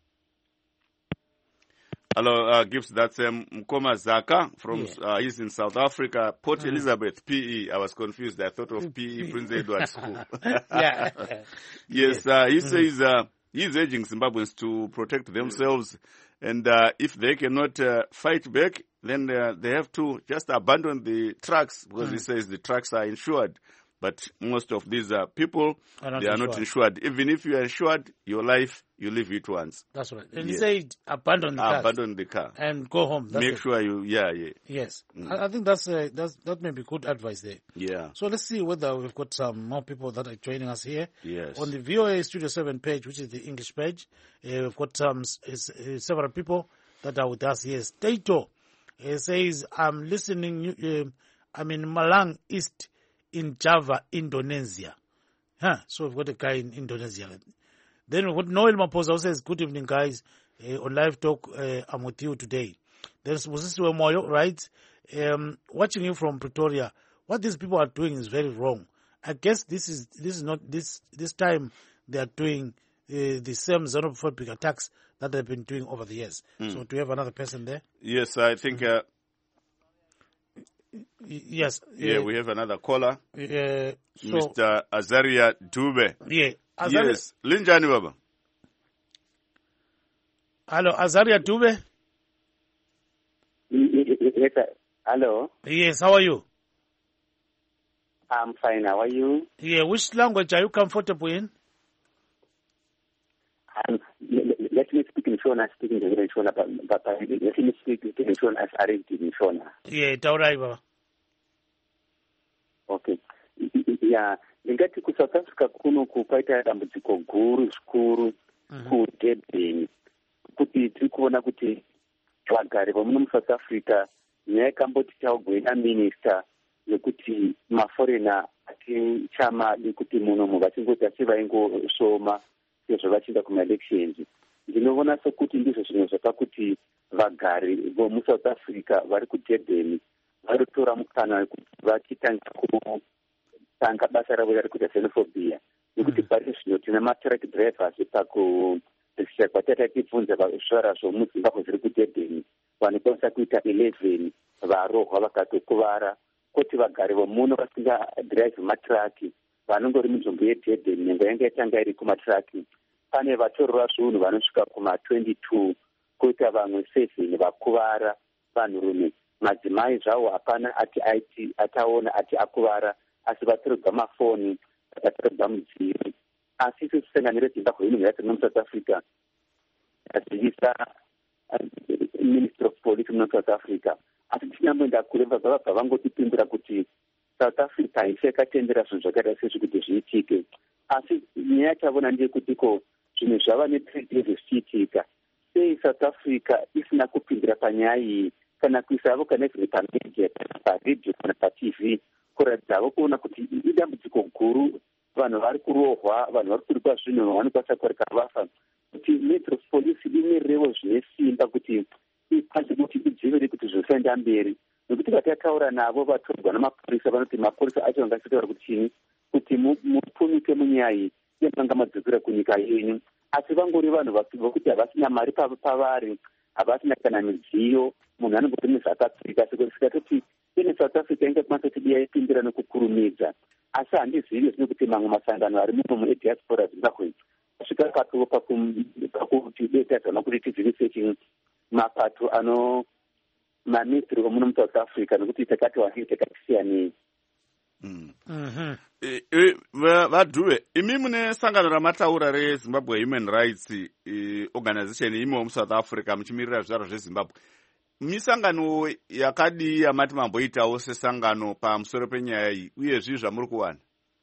Hello, uh, Gibbs, that's um, Mkoma Zaka from, yeah. uh, he's in South Africa, Port mm-hmm. Elizabeth, P E. I was confused. I thought of P E, Prince Edward School. yeah. Yes, uh, he mm-hmm. says uh, he's urging Zimbabweans to protect themselves, and uh, if they cannot uh, fight back, then uh, they have to just abandon the trucks, because mm-hmm. he says the trucks are insured. But most of these uh, people, are they are insured. not insured. Even if you are insured, your life, you live it once. That's right. And yes. he said abandon the car. Abandon the car. And go home. That's Make it. sure you, yeah, yeah. Yes. Mm. I, I think that's, uh, that's that may be good advice there. Yeah. So let's see whether we've got some more people that are joining us here. Yes. On the V O A Studio seven page, which is the English page, uh, we've got some uh, several people that are with us here. Stato uh, says, I'm listening, uh, I'm in Malang East, in Java, Indonesia. Huh. So we've got a guy in Indonesia. Then we've got Noel Maposa who says, good evening, guys. Uh, on Live Talk, uh, I'm with you today. There's Mosisiwe Moyo, right? Um, watching you from Pretoria. What these people are doing is very wrong. I guess this is this is not this this time they are doing uh, the same xenophobic attacks that they've been doing over the years. Mm. So do you have another person there? Yes, I think... Uh, yes. Yeah, uh, we have another caller. Uh, so, Mister Azaria Dube. Yeah. Azaria, yes. Linjani Baba. Hello, Azaria Dube. Yes, sir. Hello. Yes, how are you? I'm fine. How are you? Yeah, which language are you comfortable in? Um, let me speak in Shona, speaking in Shona, but, but let me speak in Shona as arranged in Shona. Yeah, tauraiba. Okay. Yeah, ngati ku South Africa kuno kupaita dambudziko guru zvikuru ku Durban kuti tiri kuona kuti vagari vamuno muSouth Africa nyaya ikamboti taugwena minister yekuti maforena atichamadi kuti munomu vachingoti asi vaingosoma sezvo vachienda kumaelections. Ndinoona sokuti ndizvo zvinhu zvakakuti vagari vomuSouth Africa vari kuDurban varitora mukana wekuti vachitanga kutanga basa ravo rari kuita xenophobia nekuti pari zvino tina matrack drivers pakudistrict kwatata tibvunza zvivara zvomuzimbabwe zviri kuDurban vanokwanisa kuita eleven varohwa vakatokuvara kuti vagari vomuno vasinga drive matraki vanongori munzvimbo yeDurban nyengo yanga yatanga iri kumatraki pane vatorwa zvinhu vanosvika kuma twenty-two kuita vamwe seven vakuvara vanhurume madzimai zvavo hapana ati aiti ataona ati akuvara asi vatorerwa mafoni vakatorerwa mudziyo asi isu tisenganire Zimbabwe Human Rights muSouth Africa azivisa Ministry of Police muSouth Africa asi tinyamboenda kure vabva vangotipindura kuti South Africa haisi yakatendera zvinhu zvakaita sezvi kuti zviitike asi nyaya yataona ndeyekutiko zvinhu zvava netreaty zvichiitika sei South Africa isina kupindira panyaya iyi kana kuisavo kana zviri pamedia kana paredhiyo kana paTV kuradzavo kuona kuti idambudziko guru vanhu vari kurohwa vanhu vari kurikwa zvinhu vanokwanisa kurika vafa kuti Metro Police imerewo zvine simba kuti ikwanise kuti idzivire kuti zvisaenda mberi nekuti vatataura navo vatorwa namapurisa vanoti mapurisa acho vangasitaura kuti chini kuti mupunike munyaya iyi yemanga madzokera kunyika yenyu asi vangori vanhu vokuti havasina mari pavari havasina kana midziyo munhu anongoti muSouth Africa sikatoti ine South Africa ingakwanisa kuti yaipindira nekukurumidza asi handizivi zvino kuti mamwe masangano ari muno muediaspora Zimbabwe asvika papo pakuti detazama kuti tidzivise chini mapato ano maministry omuno muSouth Africa nekuti takati wasi takatisiyanei. Vadhuve, imi mune sangano ramataura reZimbabwe Human Rights Organization imi muSouth Africa muchimirira zvizvarwa zveZimbabwe. Misangano yakadi yamati mamboitawo sesangano pamusoro penyaya iyi uye zvii zvamuri kuwana?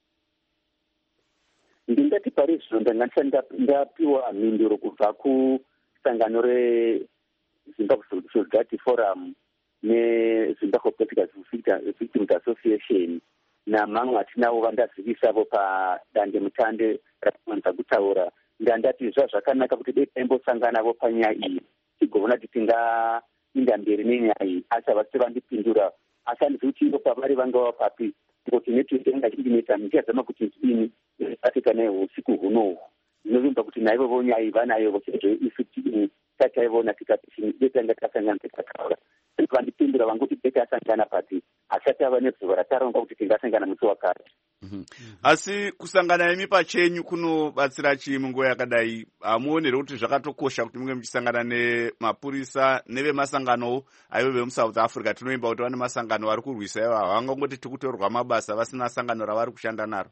Ndingati pari zvino ndanga ndapiwa mhinduro kubva kusangano reZimbabwe Solidarity Forum neZimbabwe Political Victims Association namamwe atinawo vandazivisavo padande mutande rakuwanza kutaura ndandati zva zvakanaka kuti dai taimbosanganawo panyaya iyi tigovona kuti tingainda mberi nenyaya iyi asi havasi vandipindura asi handizivi kuti ingo pavari vangava papi ngoti network yanga chindineta ndichazama kuti ndidini Africa naye usiku hunohu ndinovimba kuti naivo nyaya iyi vanayo sezvo isu tataiona tikati chini dai tanga tasangana tikataura vandipindura vangoti dai tasangana pati asati ava nezuva rataronga kuti tingasangana musi wakati. Asi kusangana imi pachenyu kunobatsira chii munguva yakadai? Hamuonere kuti zvakatokosha kuti munge muchisangana nemapurisa nevemasanganowo aivo vemuSouth Africa tinoimba kuti vane masangano vari kurwisa ivo havangongoti tikutorwa mabasa vasina sangano ravari kushanda naro?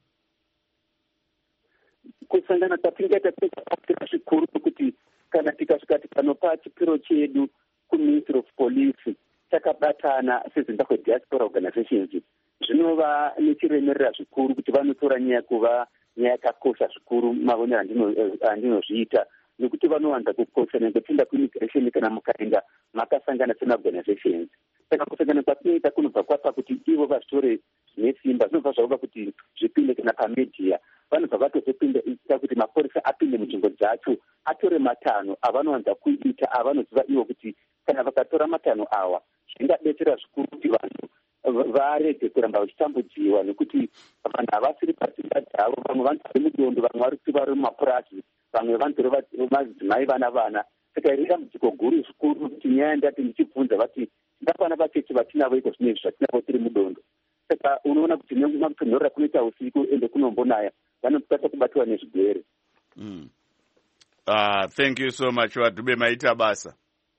Kusangana kwatingaita kwakabatsira zvikuru kuti kana tikasvika tikanopa chipiro chedu kuMinistry of Police takabatana seZimbabwe Diaspora Organizations zvinova nechiremerera zvikuru kuti vanotora nyaya kuva nyaya yakakosha zvikuru mavonero andinozviita nekuti vanowanza kukosha nekupinda kuimmigration kana mukaenda makasangana semaorganizations. Saka kusangana kwatinoita kunobva kwapa kuti ivo vazvitore zvine simba zvinobva zvauva kuti zvipinde kana pamedia vanobva vatozopinda kuti mapurisa apinde munzvimbo dzacho atore matanho avanowanza kuita avanoziva ivo kuti kana vakatora matanho awa zvingadetsera zvikuru kuti vanhu varege kuramba vachitambudziwa, nekuti vanhu havasiri pasimba dzavo. Vamwe vanotori mudondo, vamwe vari kuti vari mumapurasi, vamwe vanotori madzimai vana vana. Saka iri dambudziko guru zvikuru kuti nyaya ndati ndichibvunza vati ndapana vachechi vatinavo iko zvinezvi zvatinavo tiri mudondo. Saka unoona kuti nemakutonhorera kunoita usiku ende kunombonaya vanokwanisa kubatwa nezvigwere. Mm. Uh, thank you so much. Wadube maita basa.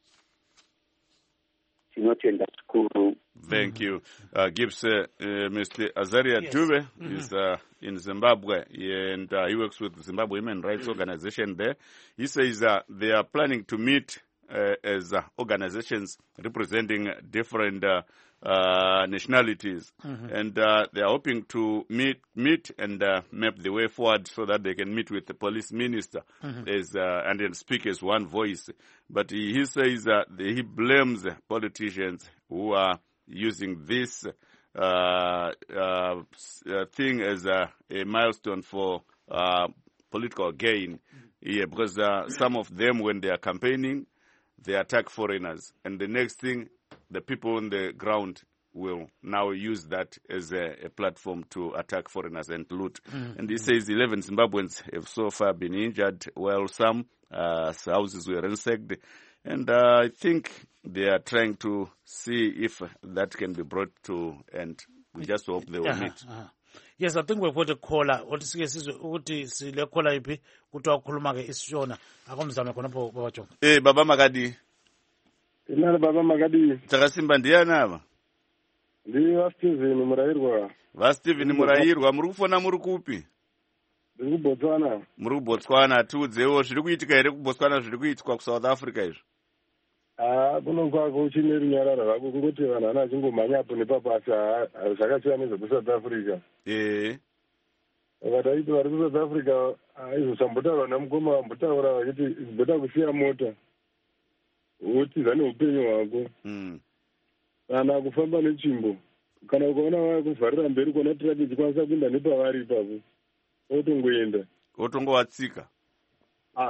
Tinotenda zvikuru. Thank you. Uh, Gibbs, uh, uh, Mister Azaria yes. Dube mm-hmm. is uh, in Zimbabwe, and uh, he works with the Zimbabwe Human Rights Organization there. He says uh, they are planning to meet uh, as uh, organizations representing different uh, uh, nationalities, mm-hmm. and uh, they are hoping to meet meet and uh, map the way forward so that they can meet with the police minister mm-hmm. as uh, and then speak as one voice. But he, he says that uh, he blames politicians who are using this uh, uh, thing as a, a milestone for uh, political gain. Mm-hmm. Yeah, because uh, some of them, when they are campaigning, they attack foreigners, and the next thing, the people on the ground will now use that as a, a platform to attack foreigners and loot. Mm-hmm. And he says eleven Zimbabweans have so far been injured, while some uh, houses were ransacked. And uh, I think they are trying to see if that can be brought to end. We just hope they will uh-huh, meet. Uh-huh. Yes, I think we've got a caller. What is this? What is the caller? Ipi kutoa kulumage isishona. Akomzame konapo babacho. Eh, Baba Magadi. Inana Baba Magadi. Takasimba ndiana aba. Ndi Steven Murahirwa. Va Steven Murahirwa muri kufona muri kupi? Ndi Botswana. Muri Botswana tudzewo zviri kuitika here ku Botswana zviri kuitwa ku South Africa izvo. Ah, kunongwa kuchineri nyarara vako kungoti vanhu ana chingomhanya apo nepapo asi zvakasiyana nezve ku South Africa. Eh. Vakataiti vari ku South Africa aizosambotaura namukoma vambotaura vachiti zvoda kusiya mota wotiza neupenyu hwako. Mm. Kana kufamba netsvimbo kana ukaona vakuvharira mberi kuona tiraki ichikwanisa kuenda nepavari ipapo otongoenda otongowatsika. Ah,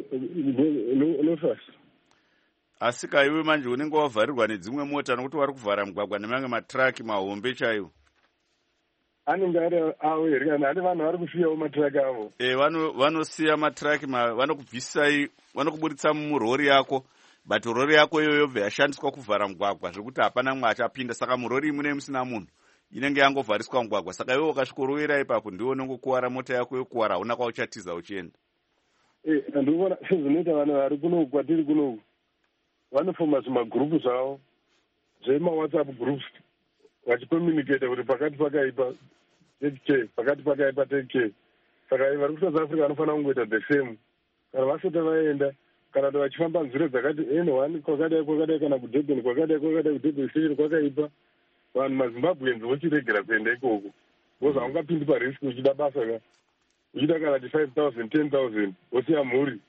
unofasa asi kaiwe manje unenge wavharirwa nedzimwe mota nokuti wari kuvhara mugwagwa nemamwe matraki mahombe chaiwo. Anenge ari avo here kana ane vanhu vari kusiyawo matraki avo. Eh, vanosiya matraki, vanokubvisai, vanokuburitsa murori yako, but rori yako iyoyo yobva yashandiswa kuvhara mugwagwa zvekuti hapana mumwe achapinda. Saka murori imwe musina munhu inenge yangovhariswa mugwagwa. Saka iwe ukasvikorowera ipapo ndiwo unongokuwara mota yako yokuwara, hauna kwauchatiza uchienda. Eh, ndikuona sezvinoita vanhu vari kuno kwatiri kuno vanofoma zvimagurupu zvavo zvemawhatsapp groups vachicommunicata kuti pakati pakaipa take care, pakati pakaipa take care. Saka vari ku South Africa vanofanira kungoita the same. Kana vasati vaenda kana kuti vachifamba nzira dzakati n one kwakadai kwakadai kana kudurban kwakadai kwakadai kudurban station kwakaipa, vanhu mazimbabweans vochiregera kuenda ikoko because haungapindi parisk uchida basa ka uchida kana ti five thousand ten thousand wosiya mhuri.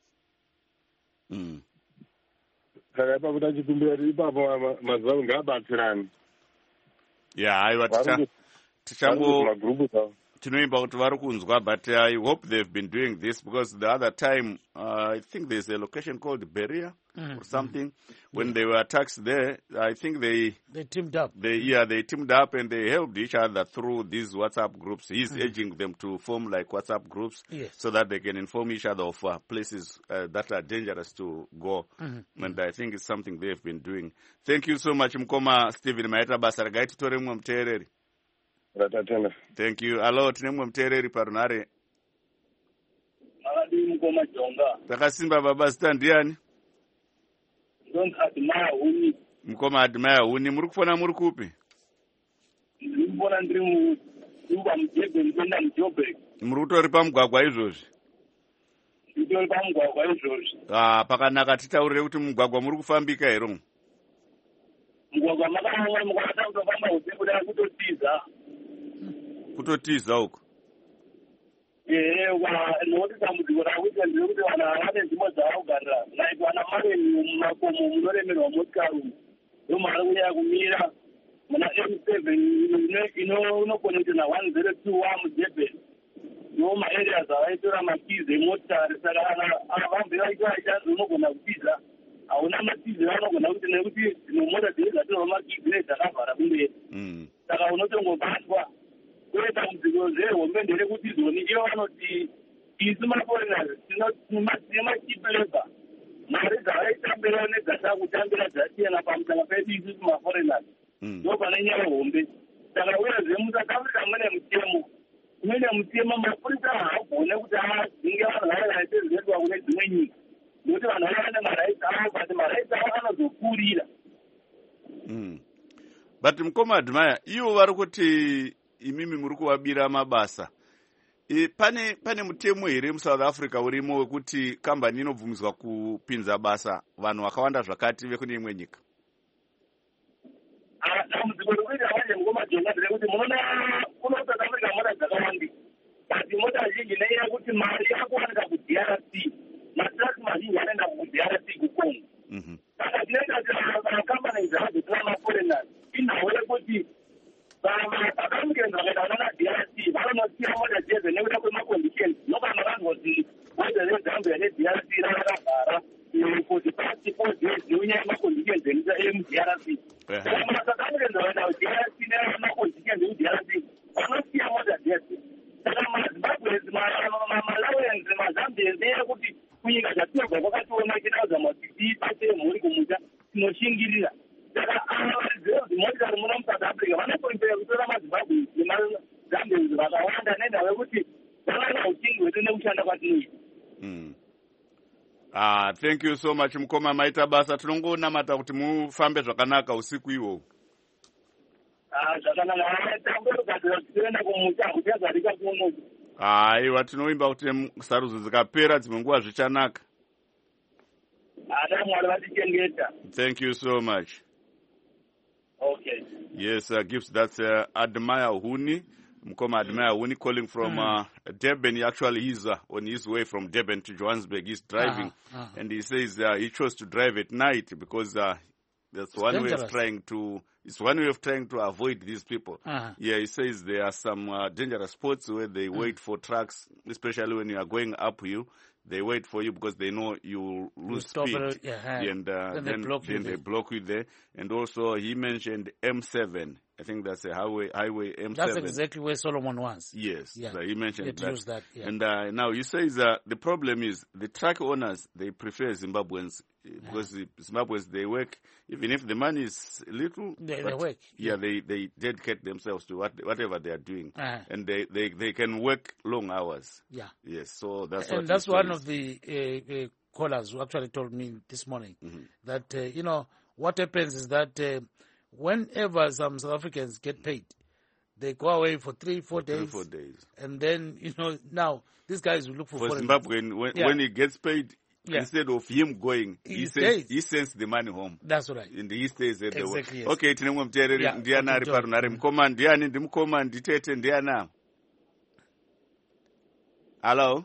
Mm. Saka ipapo tachikumbira kuti ipapo mazimbabwe ngaabatsirani. Yeah, aiwa tichango tinoimba kuti vari kunzwa, but I hope they've been doing this because the other time uh, I think there's a location called Beria mm-hmm. or something. When yeah. they were attacked there, I think they they teamed up. They yeah they teamed up and they helped each other through these WhatsApp groups. He's mm-hmm. urging them to form like WhatsApp groups yes. so that they can inform each other of uh, places uh, that are dangerous to go. Mm-hmm. And I think it's something they've been doing. Thank you so much, Mkoma Stephen Maeta basa ragaiti tore mwe mteereri. Ratatena. Thank you. Hello, tine mwe mteereri parunare. Akadi Mkoma Jonga. Takasimba baba sta ndiani? Don't admire Huni. Mkoma admire Huni. Muri kufona muri kupi? Muri kufona ndiri mu Nyumba Mjebe ndenda Mjobe. Muri kutori pamugwagwa izvozvi? Nditori pamugwagwa izvozvi. Ah, pakanaka titaurire kuti mugwagwa muri kufambika here? Mugwagwa makamwe mukata kutofamba usiku da kutotiza. Kutotiza uko? Eh, wa noti dambudziko rakuti ndiri kuti vana vane nzvimbo dzavanogarira. Like vana mare mumakomo munoremerwa motikari. Ndomari kunyanya kumira muna M seven inogona kuti na one zero two one Mudurban. No maareas avaitora makizi emotikari. Saka vambe vaita ichanzi unogona kutiza. Hauna matizi vanogona kuti nekuti nomota dziri dzatorwa makizi nedzakavhara kumberi. ndipendere kuti zoni iyo vanoti isu maforeigners tinemachipe leba mari dzavaitambira nedzatakutambira dzasiyana pamutanga pedu isusu maforeigners ndo pane nyaya hombe saka uyezve musouth africa mune mutemo mune mutemo mapurisa haagone kuti adzinge vanhu varaitezvedwa kune dzimwe nyika nokuti vanhu vava ne maraitsi avo but maraitsi avo anozokurira. But mukoma Admire, ivo vari kuti imimi muri kuvabira mabasa. E, pane pane mutemo here muSouth Africa urimo wekuti kambani inobvumidzwa kupinza basa vanhu vakawanda zvakati vekune imwe nyika? dambudziko rekuita vanje mukoma Jonga nderekuti munoona kuno South Africa mota dzakawandi but mota zhinji nenyaya yekuti mari yakuwanika ku-D R C matrasi mazhinji anoenda ku-D R C kuCongo. Saka tinoita kuti makambani dzavazotora maforeigners inhawo yekuti vakamukenza vakaenda vana-D R C vanonosiya mota dzese nekuda kwemaconditions nokana vanoti bhodha reZambia ne-D R C rakavhara forty past four days nenyaya yemaconditions emu-D R C. Vakamukenza vakaenda ku-D R C nemaconditions emu-D R C vanosiya mota dzese. Saka maZimbabweans maMalawians maZambians neyekuti kunyika zvatinobva kwakationa tinauza mati pate mhuri kumuta tinoshingirira. Saka motikari muno muSouth Africa vanokonzera kutora maZimbabweans nemaZambians vakawanda nendawo yekuti vananga uchingi hwedu nekushanda kwatinoita. Ah, thank you so much mukoma, maita basa. Tinongonamata kuti mufambe zvakanaka usiku ihwohwo. Ah, zvakanaka. Tambokugadzira kuti tienda kumuta kuti yazarika kuno. Aiwa, tinoimba kuti sarudzo dzikapera dzimwe nguva zvichanaka. Ada Mwari vatichengeta. Thank you so much. Okay. Yes, uh, Gibbs, that's uh, Admire Huni. Mkoma Admire Huni calling from mm. uh, Durban. He actually he's uh, on his way from Durban to Johannesburg. He's driving, uh-huh, uh-huh. and he says uh, he chose to drive at night because uh, that's it's one dangerous. way of trying to. It's one way of trying to avoid these people. Uh-huh. Yeah, he says there are some uh, dangerous spots where they uh-huh. wait for trucks, especially when you are going uphill. They wait for you because they know you lose you speed, it, yeah, and uh, then, then, they, block then they block you there. And also, he mentioned M seven. I think that's a highway, highway M seven. That's exactly where Solomon was. Yes, yeah. So he mentioned that. that yeah. And uh, now he says uh, the problem is the truck owners, they prefer Zimbabweans because yeah. the Zimbabweans, they work, even if the money is little, they, but, they work. Yeah, they, they dedicate themselves to what, whatever they are doing. Uh-huh. And they, they, they can work long hours. Yeah. Yes, so that's and what that's one of the uh, uh, callers who actually told me this morning mm-hmm. that, uh, you know, what happens is that uh, whenever some South Africans get paid, they go away for three, four days. Three, four days. And then, you know, now these guys will look for For Zimbabwe, when, yeah. when he gets paid, yeah. instead of him going, he, he, sends, he sends the money home. That's right. And he stays at exactly, the work. yes. Okay, tinemwe mteereri yeah. ndiana ari parunare mukoma ndiani ndimukoma nditete ndiana. Hello?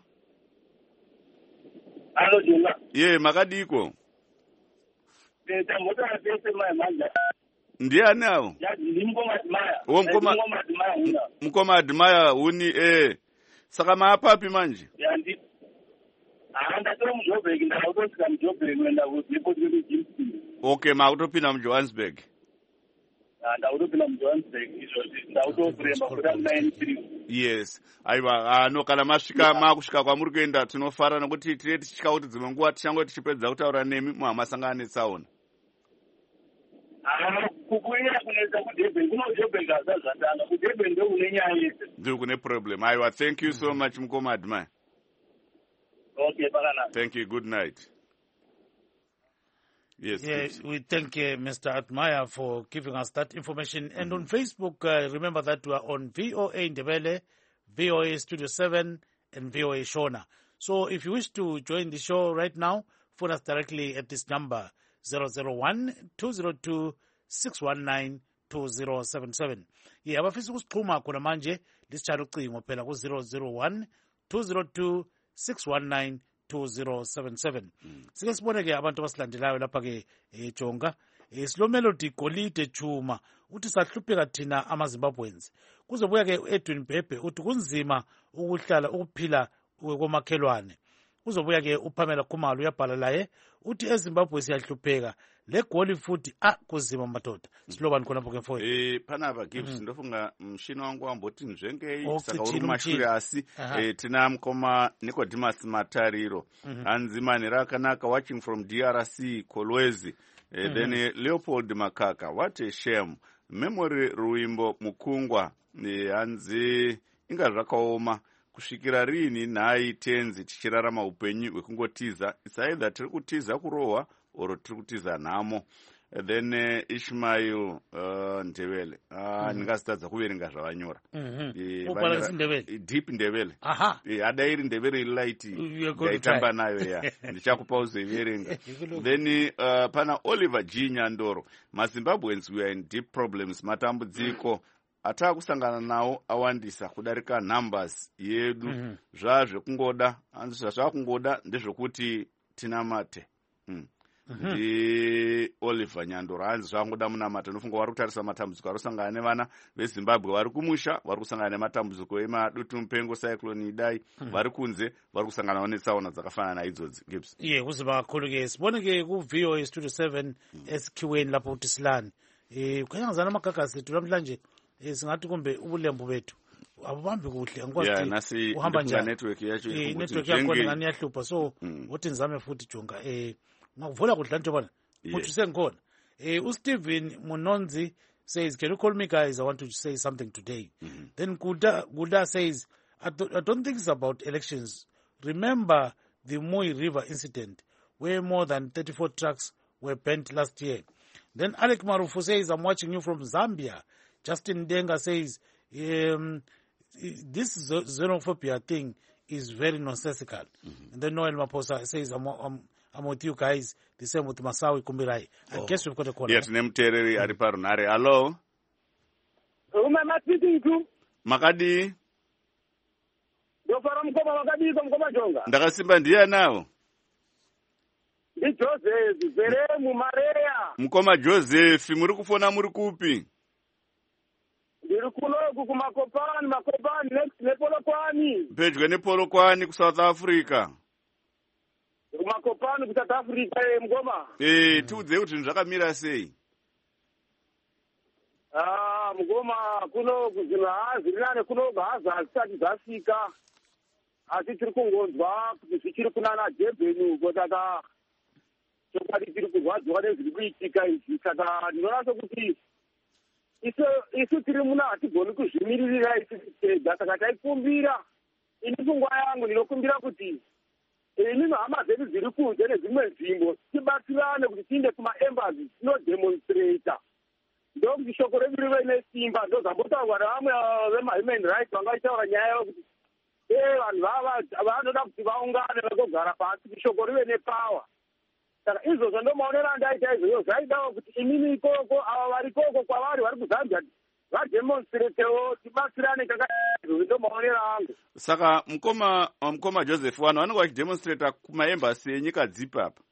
Hello, Jonga. Yeah, makadiko. Eh, tambota pese mai manja. Ndiani awo? Ya, ndimukoma Admire. Oh, mukoma Admire. Mukoma Admire Huni eh. Saka maapapi manje? Ya, ndi Ah, ndatora muJoburg ndakutosvika muJoburg kuenda kuDepot kuJimston. Okay, makutopinda muJohannesburg. Ah, ndakutopinda muJohannesburg izvozvi ndakutofuremba kuda nine three. Yes. Aiwa, ano kana masvika makusvika kwamuri kuenda tinofara nokuti tiri tichitya kuti dzimwe nguva tichange tichipedza kutaura nemi muhamasangana netsaona. Ah, kukunyanya kunetsa kuDurban kuno Joburg azazvatanga kuDurban ndo kune nyaya yese. Ndiko kune problem. Aiwa, thank you so much mukoma Admire. Okay, Bagana. Thank you. Good night. Yes. Yeah, we thank uh, Mister Admire for giving us that information. And mm-hmm. on Facebook, uh, remember that we are on V O A Ndebele, V O A Studio seven, and V O A Shona. So if you wish to join the show right now, phone us directly at this number, zero zero one, two zero two, six one nine, two zero seven seven. Yeah, abafisa ukusiqhuma khona manje lisitshaya ucingo phela ku zero zero one, two zero two, six one nine, two zero seven seven. Sike sibone ke abantu abasilandelayo lapha ke eJonga. Silo Melody Golide Chuma uthi sahlupheka thina amaZimbabweans. Kuzobuya ke Edwin Bhebhe uthi kunzima ukuhlala ukuphila komakhelwane. uzobuya-ke upamela khumalo uyabhala laye uthi ezimbabwe siyahlupheka le goli futhi a kuzima madoda silobani khonapho ke mfowethu eh panapa Gibbs ndofunga mshini wangu wamboti nzvengei Oh, saka kuchini uri mashure mchini. asi Aha. eh, tina mukoma Nicodemus Matariro hanzi manhero akanaka watching from D R C Kolwezi eh, then eh, Leopold Makaka what a shame memory ruimbo mukungwa eh, hanzi inga zvakaoma kusvikira rini nhai tenzi tichirarama upenyu hwekungotiza it's either tiri kutiza kurohwa oro tiri kutiza nhamo. And then uh, Ishmael uh, Ndebele uh, mm-hmm. Ndingasitadza kuverenga zvavanyora mm-hmm. deep Ndebele aha eh, adairi Ndebele light ndaitamba nayo ya ndichakupa uzoiverenga. Then uh, pana Oliver G Nyandoro maZimbabweans we are in deep problems matambudziko atava kusangana nawo awandisa kudarika numbers yedu mm-hmm. zvazvekungoda hanzi zvazvakungoda ndezvekuti tinamate mm. ndi mm-hmm. Oliver Nyandoro hanzi zvangoda munamata inofunga vari kutarisa matambudziko ari kusangana nevana veZimbabwe vari kumusha vari kusangana nematambudziko emadutu mupengo cyclone idai mm-hmm. vari kunze vari kusanganawo netsaona dzakafanana naizodzi Gibbs iye yeah, kuzima kakhulu-ke sibone-ke ku-V O A studio seven mm. esikhiweni lapho kuti silani um kukhanyangazana amagagasi ethu namhlanje um singathi kumbe ubulembu bethu abubambi kuhle angikwazi yeah, uhamba njani network yacho eh network yakhona ngani yahlupha so mm. uthi nizame futhi jonga eh ngakuvula kudla nje bona futhi sengikhona eh uSteven Munonzi says can you call me guys I want to say something today mm-hmm. Then Guda Guda says I, do, I don't think it's about elections. Remember the Moi River incident where more than thirty-four trucks were burnt last year. Then Alec Marufu says I'm watching you from Zambia. Justin Denga says um, this xenophobia thing is very nonsensical. Mm-hmm. And then Noel Maposa says, I'm, I'm, I'm with you guys. The same with Masawi Kumbirai. I oh. guess we've got a call. Yes, name Terry Ariparunare. Hello? Who am I speaking to? Makadi? Yofara mkoma Makadi kwa mkoma jonga. Ndakasimba ndiye nao? Ni Joseph, Zere Mumarea. Mkoma Joseph, muri kufona muri kupi? Ndiri kunoku kumakopani makopani next nepolokwani pedyo nepolokwani ku South Africa kumakopani ku South Africa e mgoma eh tiudze kuti zvakamira sei ah mgoma kuno kuzina zvirinane kuno gaza asati zasika asi tiri kungonzwa kuti zvichiri kunana Durban kotaka chokwadi tiri kurwadzwa nezviri kuitika izvi saka ndinoona kuti iso iso tiri muna hatigoni kuzvimiririra isi tega saka taikumbira ini pfungwa yangu ndinokumbira kuti ini hama dzedu dziri kunze nedzimwe nzvimbo tibatsirane kuti tiinde kumaembassy tinodemonstrata ndokuti shoko redu rive nesimba ndozambotaurwa nevamwe vemahuman rights vangaitaura nyaya yokuti e vanhu vava vanoda kuti vaungane vagogara pasi kuti shoko rive nepawa saka izvozvo ndomaonera ndaita izvozvo zvaidawo kuti inini ikoko ava vari ikoko kwavari vari kuzambia vademonstratewo tibatsirane kakaizvozvo ndomaonera angu saka mukoma mukoma Joseph vanhu vanenge vachidemonstrata kumaembasi enyika dzipi apa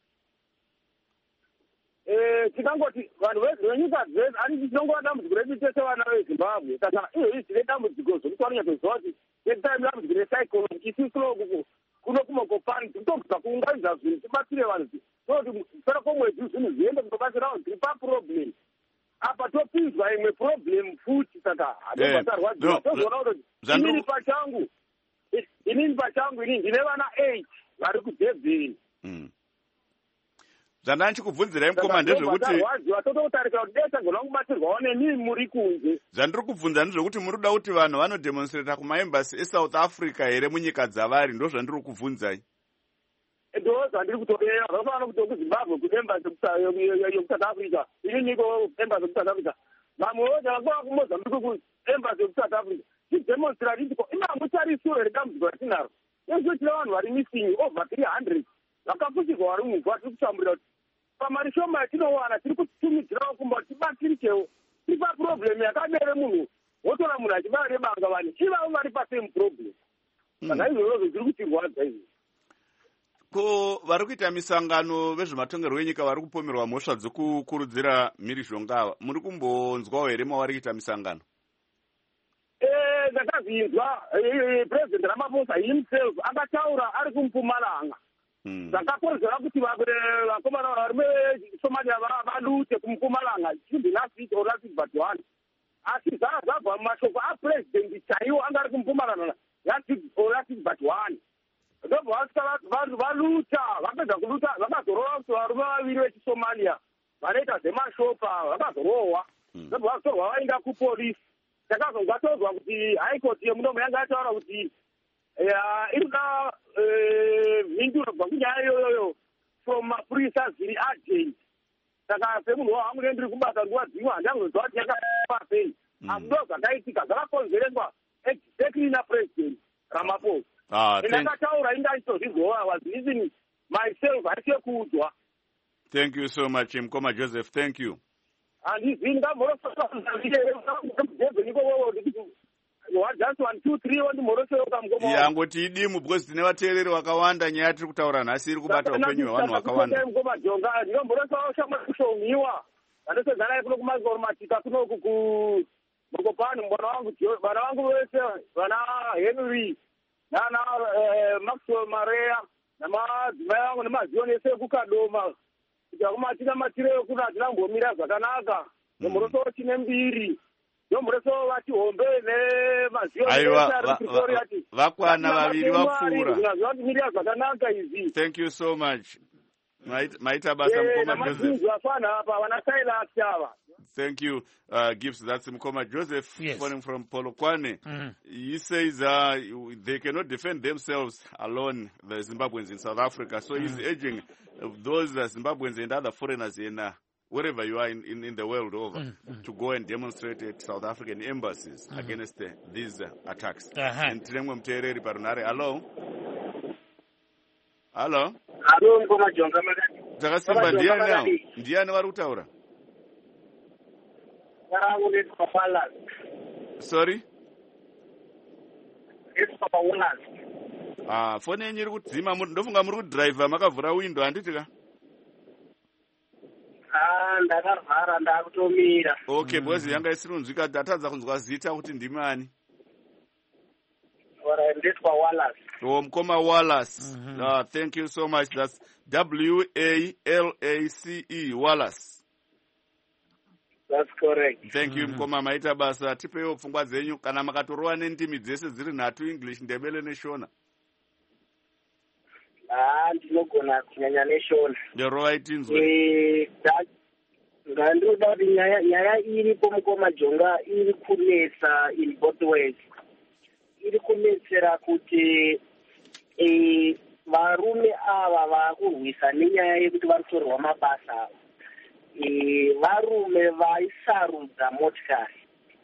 tikangoti vanhu venyika dzese ani tinongova dambudziko redu tese vana veZimbabwe saka izvozvi tine dambudziko zvokuti vanonyatsoziva kuti netime dambudziko recyclone isi kunokuku kuno kumakopani titobva kuunganidza zvinhu tibatsire vanhu toti kupera kwomwedzi zvinhu zviende kutobatsira vanhu tiri paproblem apa topinzwa imwe problem futi saka hadobatarwadziwa tozoona kuti inini pachangu inini pachangu inini ndine vana eight vari kuDurban zvandanga ndichikubvunzirai mukoma ndezvekuti tototarisa kuti desa gona kubatsirwawo nemi muri kunze zvandiri kubvunza ndezvekuti muri kuda kuti vanhu vanodemonstrata kumaembasi eSouth Africa here munyika dzavari ndo zvandiri kubvunzai ndo zvandiri kutokera zvakafanana kuti kuZimbabwe kuembasi yekusouth Africa ininiko embasi yekusouth Africa vamwe vose vakuva kuMozambique kuembasi yekusouth Africa tidemonstrate ndiko imamutari shure redambudziko ratinaro ezvo tine vanhu vari missing over three hundred vakafushirwa vari muvha tiri kutambura kuti pamari shoma yatinowana tiri kutumidzirawo kumba kuti tibatsirikewo tiri paproblem yakadere munhu wotora munhu achibaya nebanga vani ivavo vari pasame problem saka izvozvo zviri kutirwadza izvi ko vari kuita misangano vezvematongerwo enyika vari kupomerwa mhosva dzokukurudzira mhirizhonga muri kumbonzwawo here mavari kuita misangano eh ndakazwa ndakazinzwa president Ramaphosa himself akataura ari kumpumalanga zvakakonzera kuti vakomana vari vesomalia valute kumpumalanga should last week or last week but one asi zvabva mashoko apresident chaiwo anga ari kumpumalanga last week or last week but one ndobva vasika vanhu valuta vapedza kuluta vakazorova kuti varume vaviri vechisomalia vanoita zvemashopa vakazorohwa ndobva vatorwa vaenda kupolisi takazongatozwa kuti haikoti yemunomo yanga yataura kuti iri kuda mhinduro kubva kunyaya iyoyoyo from mapurisa zviri agent saka semunhu wangu nendiri kubasa nguva dzimwe handangozwa kuti yakapa sei asi ndo zvakaitika zvakakonzereswa exactly napresident Ramaphosa ndakataura indaitozvizova was even myself haisiye kuudzwa. Thank you so much Mkoma Joseph, thank you. Handizvi yangoti idimu because tine vateereri vakawanda nyaya tiri kutaura nhasi iri kubata upenyu hwevanhu vakawanda. ndinomborosawo shamwa kushongiwa vandosedzana kuno kumagorumatika kunoku kumokopani mwana wangu vana vangu vese vana Henry nana Maxwell Maria namadzimai vangu nemazioni ese ekukadoma kuti akumatina matireyo kuno hatinambomira zvakanaka ndomborosawo chine mbiri ndomborosawo vati hombe nemazioni vakwana vaviri vapfuura. Thank you so much. Maita basa Mkoma Joseph. Thank you, uh, Gibbs. That's Mkoma Joseph, yes. Phoning from Polokwane. Mm-hmm. He says uh, they cannot defend themselves alone, the Zimbabweans in South Africa. So mm-hmm. he's urging those uh, Zimbabweans and other foreigners in uh, wherever you are in, in, in the world over mm-hmm. to go and demonstrate at South African embassies mm-hmm. against uh, these uh, attacks. Uh-huh. And Tiremwe Mtereri Parunare. Hello? Hello? Hello, Mkoma Jonga Madani. Takasimba ndiani nao? Ndiani vari kutaura? Sorry? Ah, foni yenyu iri kudzima, ndofunga muri kudhiraivha makavhura window handiti ka? Ah, ndakavhara ndakutomira. Okay, mm. Bwezi yanga isiri kunzwika ndatadza kunzwa zita kuti ndimani? Ora ndetwa Wallace. Oh, Mkoma Wallace. Mm-hmm. Uh, thank you so much. That's W A L A C E, Wallace. That's correct. Thank you, Mkoma. Mm-hmm. Maita basa tipewo pfungwa dzenyu kana makatorova nendimi dzese dziri nhatu, English, Ndebele neShona. Ah, ndinogona kunyanya neShona. Yorova itinzwe. Eh, ndinoda kuti nyaya nyaya iripo Mkoma Jonga iri kunetsa in both ways. Iri kunetsera kuti eh varume ava vakurwisa nenyaya yekuti varitorwa mabasa avo. E, varume vaisarudza motikari.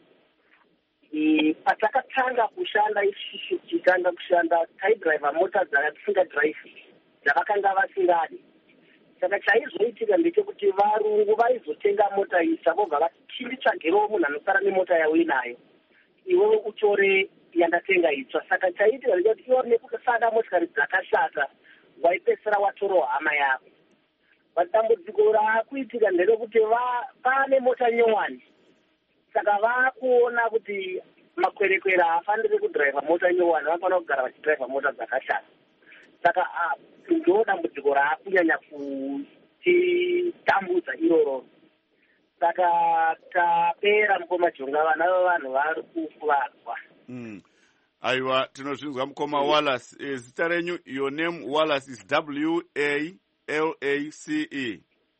E, patakatanga kushanda isusu tikanga kushanda taidriva mota dzatisingadhiraivhi dzavakanga vasingadi. Saka chaizoitika ndechekuti varungu vaizotenga mota iyi vobva vati chinditsvagirewo munhu anosara nemota yawo inayo, iwewe utore yandatenga itsva. Saka chaitika ndechekuti iwo nekusada motikari dzakashata waipedzisira watorowa hama yako. Dambudziko raakuitika nderekuti pane mota nyowani, saka vakuona kuti makwerekwere haafaniri kudhiraivha mota nyowani, vanofanira kugara vachidhiraivha mota dzakashata. Saka ndo dambudziko raakunyanya kutitambudza iroro. Saka tapera Mkoma Jonga, vana vevanhu vari kukuvadzwa. Mm. Aiwa, tinozvinzwa Mkoma Wallace. Zita renyu, your name Wallace is W A L A C E.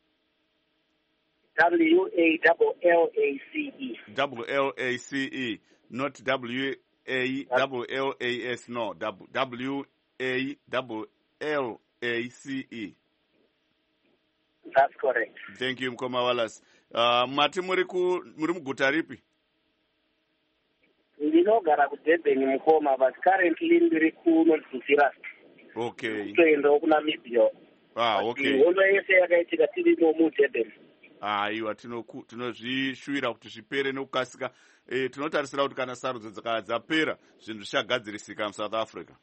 W A L L A C E. Double L A C E, not W A L L A S, no. W A L L A C E. That's correct. Thank you, Mkoma Wallace. Uh, mati muri ku muri muguta ripi? Ndinogara kuDurban Mkoma, but currently ndiri kuNorth. Okay. Toenda kuNamibia. Ah, okay. Hondo yese yakaitika tiri muDurban. Ah, iwa tinozvishuvira kuti zvipere nekukasika. Eh, tinotarisira kuti kana sarudzo dzakadzapera zvinhu zvichagadzirisika muSouth Africa.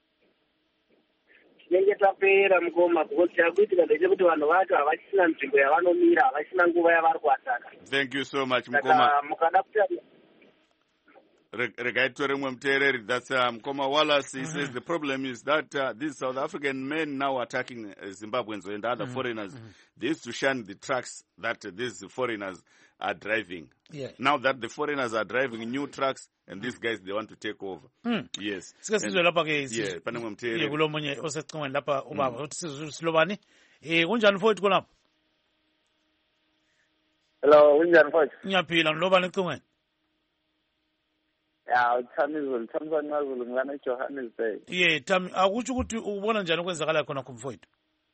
Tinenge tapera Mkoma, because chakuitika ndechekuti vanhu vacho havachisina nzvimbo yavanomira, havasina nguva yavari kuataka. Thank you so much, Mkoma. Mukada kuti That's um, Koma Wallace. He says the problem is that uh, these South African men now attacking uh, Zimbabweans and other mm-hmm. foreigners. Mm-hmm. They used to shun the trucks that uh, these foreigners are driving. Yeah. Now that the foreigners are driving new trucks, and these guys, they want to take over. Mm. Yes. And, yeah, kulo munye osecingweni lapha ubaba uthi Silobani eh kunjani mfowethu khona? Hello, kunjani mfowethu? Ngiyaphila ngilobani ecingweni? Ya, Thamizulu, Thamizulu ngilana eJohannesburg. Yeah, Thami, akutsho ukuthi ubona njani okwenzakala khona kumfowethu?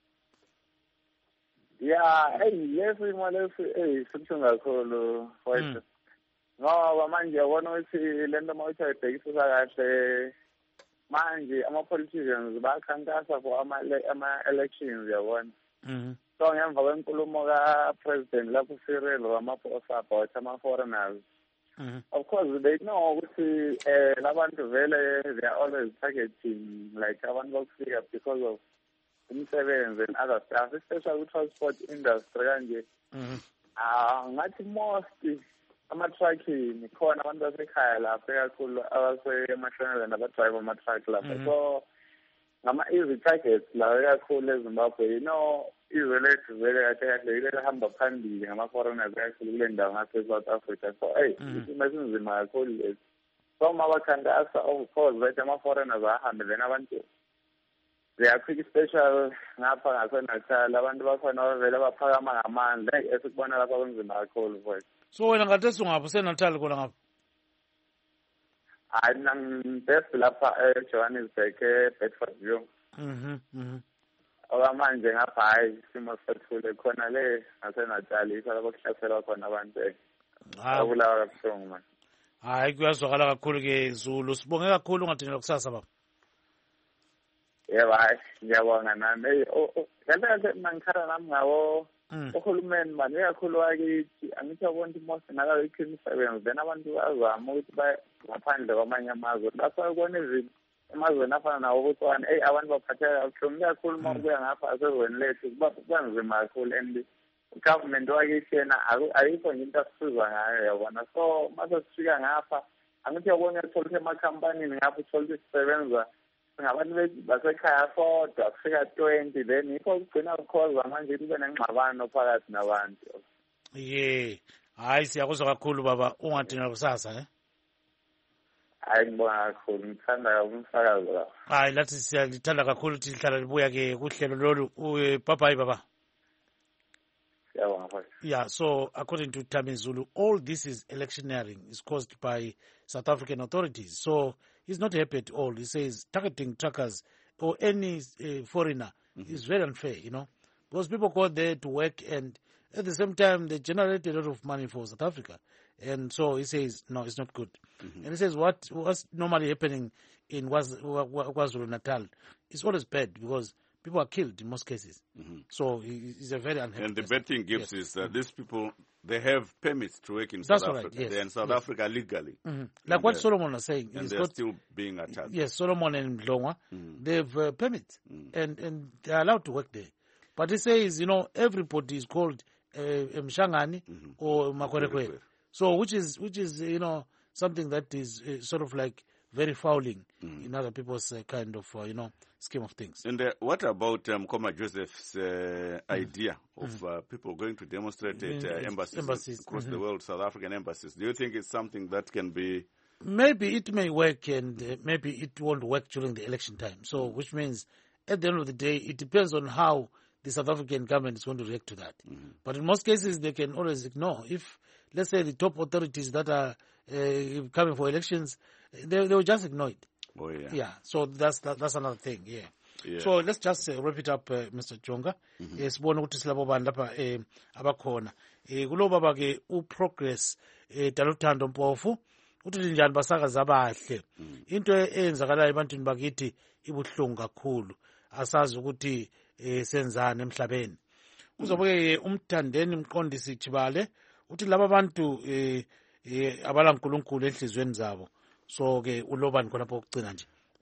Yeah, hey, lesi imolesi eh sibuhlungu kakhulu mfowethu. Ngoba manje yabona ukuthi lento mawuthi ayibhekisisa kahle manje ama-politicians bakhankasa for ama-elections yabona. Mhm. So ngemva kwenkulumo ka-president lapho Cyril Ramaphosa about ama-foreigners. Mm-hmm. Of course, they know ukuthi uh, labantu vele they are always targeting like abantu bokufika because of umsebenzi and other stuff, especially transport industry kanje. Mhm. Ah, ngathi most ama-trucking khona abantu basekhaya lapha kakhulu abase-emashonela nabadrive ama-truck lapha. So ngama-easy targets lawo kakhulu eZimbabwe, you know, izwe lethu vele kahle kahle ile hamba phambili ngama-foreigners kakhulu kule ndawo ngase-South Africa. So hey, isimo esinzima kakhulu lesi. So uma bakhankasa, of course bathi ama-foreigners ahambe, then abantu they are pretty special ngapha ngaseNatal, abantu bakhona bavele baphakama ngamandla esikubona lapha kunzima kakhulu mfowethu. So wena ngathi ungaphi seNatal khona ngapha? Hayi mina ngibest lapha eJohannesburg eBedfordview. Mhm mhm. Okwamanje ngapha hayi isimo sethule khona le ngaseNatal isala bokuhlaselwa khona abantu. Abulawa kabuhlungu manje. Hayi kuyazwakala kakhulu ke Zulu, sibonge kakhulu ungadinela kusasa baba. Yebo hayi ngiyabonga nami. Kanti kanti mangikhala nami ngawo uhulumeni manje kakhulu wakithi angithi yabona ukuthi most nakabe ikhona imisebenzi then abantu bazama ukuthi baye ngaphandle kwamanye amazwe. Lapho ukubona izinto emazweni afana nawo Botswana, hey abantu baphatheka kabuhlungu kakhulu uma kuya ngapha asezweni lethu kuba nzima kakhulu and government wakithi yena ayikho nje into asisiza ngayo yabona. So mase sifika ngapha angithi yabona uthola ukuthi emakhampanini ngapha uthola ukuthi sisebenza ngabantu basekhaya kodwa kufika twenty, then yikho kugcina kukhoza manje kube nengxabano phakathi nabantu. Yeah, hayi siyakuzwa kakhulu baba, ungadinela kusasa eh. Hayi ngibonga kakhulu, ngithanda umsakazo la. Hayi lathi siyalithanda kakhulu ukuthi lihlala libuya ke kuhlelo lolu. Bye bye baba. Yeah, so according to Thamizulu, all this is electioneering is caused by South African authorities. So he's not happy at all. He says targeting truckers or any uh, foreigner mm-hmm. is very unfair, you know, because people go there to work and at the same time they generate a lot of money for South Africa. And so he says, no, it's not good. Mm-hmm. And he says what what's normally happening in KwaZulu-Natal is always bad because people are killed in most cases. Mm-hmm. So it's a very unhappy. And the person. bad thing gives yes. is that these people, they have permits to work in That's South right, Africa. yes. They're in South yes. Africa legally. Mm-hmm. Like what uh, Solomon was saying. And they're got, still being attacked. Yes, Solomon and Mlongwa, mm-hmm. they have uh, permits mm-hmm. and, and they're allowed to work there. But he says, you know, everybody is called uh, Mshangani mm-hmm. or Makwerekwe. So which is, which is you know, something that is uh, sort of like very fouling mm. in other people's uh, kind of, uh, you know, scheme of things. And uh, what about um, Koma Joseph's uh, mm. idea of mm. uh, people going to demonstrate at uh, embassies, embassies across mm-hmm. the world, South African embassies? Do you think it's something that can be... Maybe it may work and uh, maybe it won't work during the election time. So, which means at the end of the day, it depends on how the South African government is going to react to that. Mm-hmm. But in most cases, they can always ignore. If, let's say, the top authorities that are uh, coming for elections, they, they will just ignore it. Oh, yeah. Yeah, so that's that, that's another thing, yeah. yeah. So let's just uh, wrap it up, uh, Mister Jonga. Sibona ukuthi silabo bantu lapha abakhona. Eh kulo baba ke uProgress eh Daluthando Mpofu uthi njani basakaza abahle. Into eyenzakalayo ebantwini bakithi ibuhlungu kakhulu. Asazi ukuthi senzani emhlabeni. Kuzobuke umthandeni Mqondisi Chibale uthi laba bantu eh abala uNkulunkulu enhlizweni zabo. So ke ulobani khona pho ukugcina nje.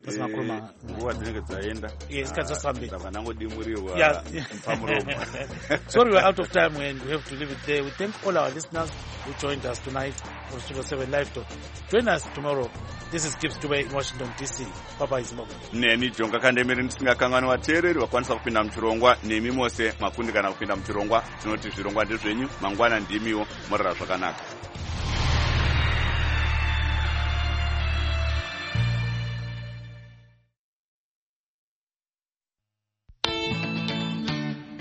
nguva dzinenge dzaenda isikati chasambira saka nangodimuriwa Yeah. pamuromo. Sorry, we're out of time and we have to leave it there. We thank all our listeners who joined us tonight on Studio seven Live Talk. Join us tomorrow. This is Gibbs Dubé in Washington, D C. Bye-bye, Zimbabwe. Neni Jonga Kandemiri ndisingakanganwa vateereri vakwanisa kupinda muchirongwa, nemi mose makundikana kupinda muchirongwa. Tinoti zvirongwa ndezvenyu, mangwana ndimiwo, morara zvakanaka.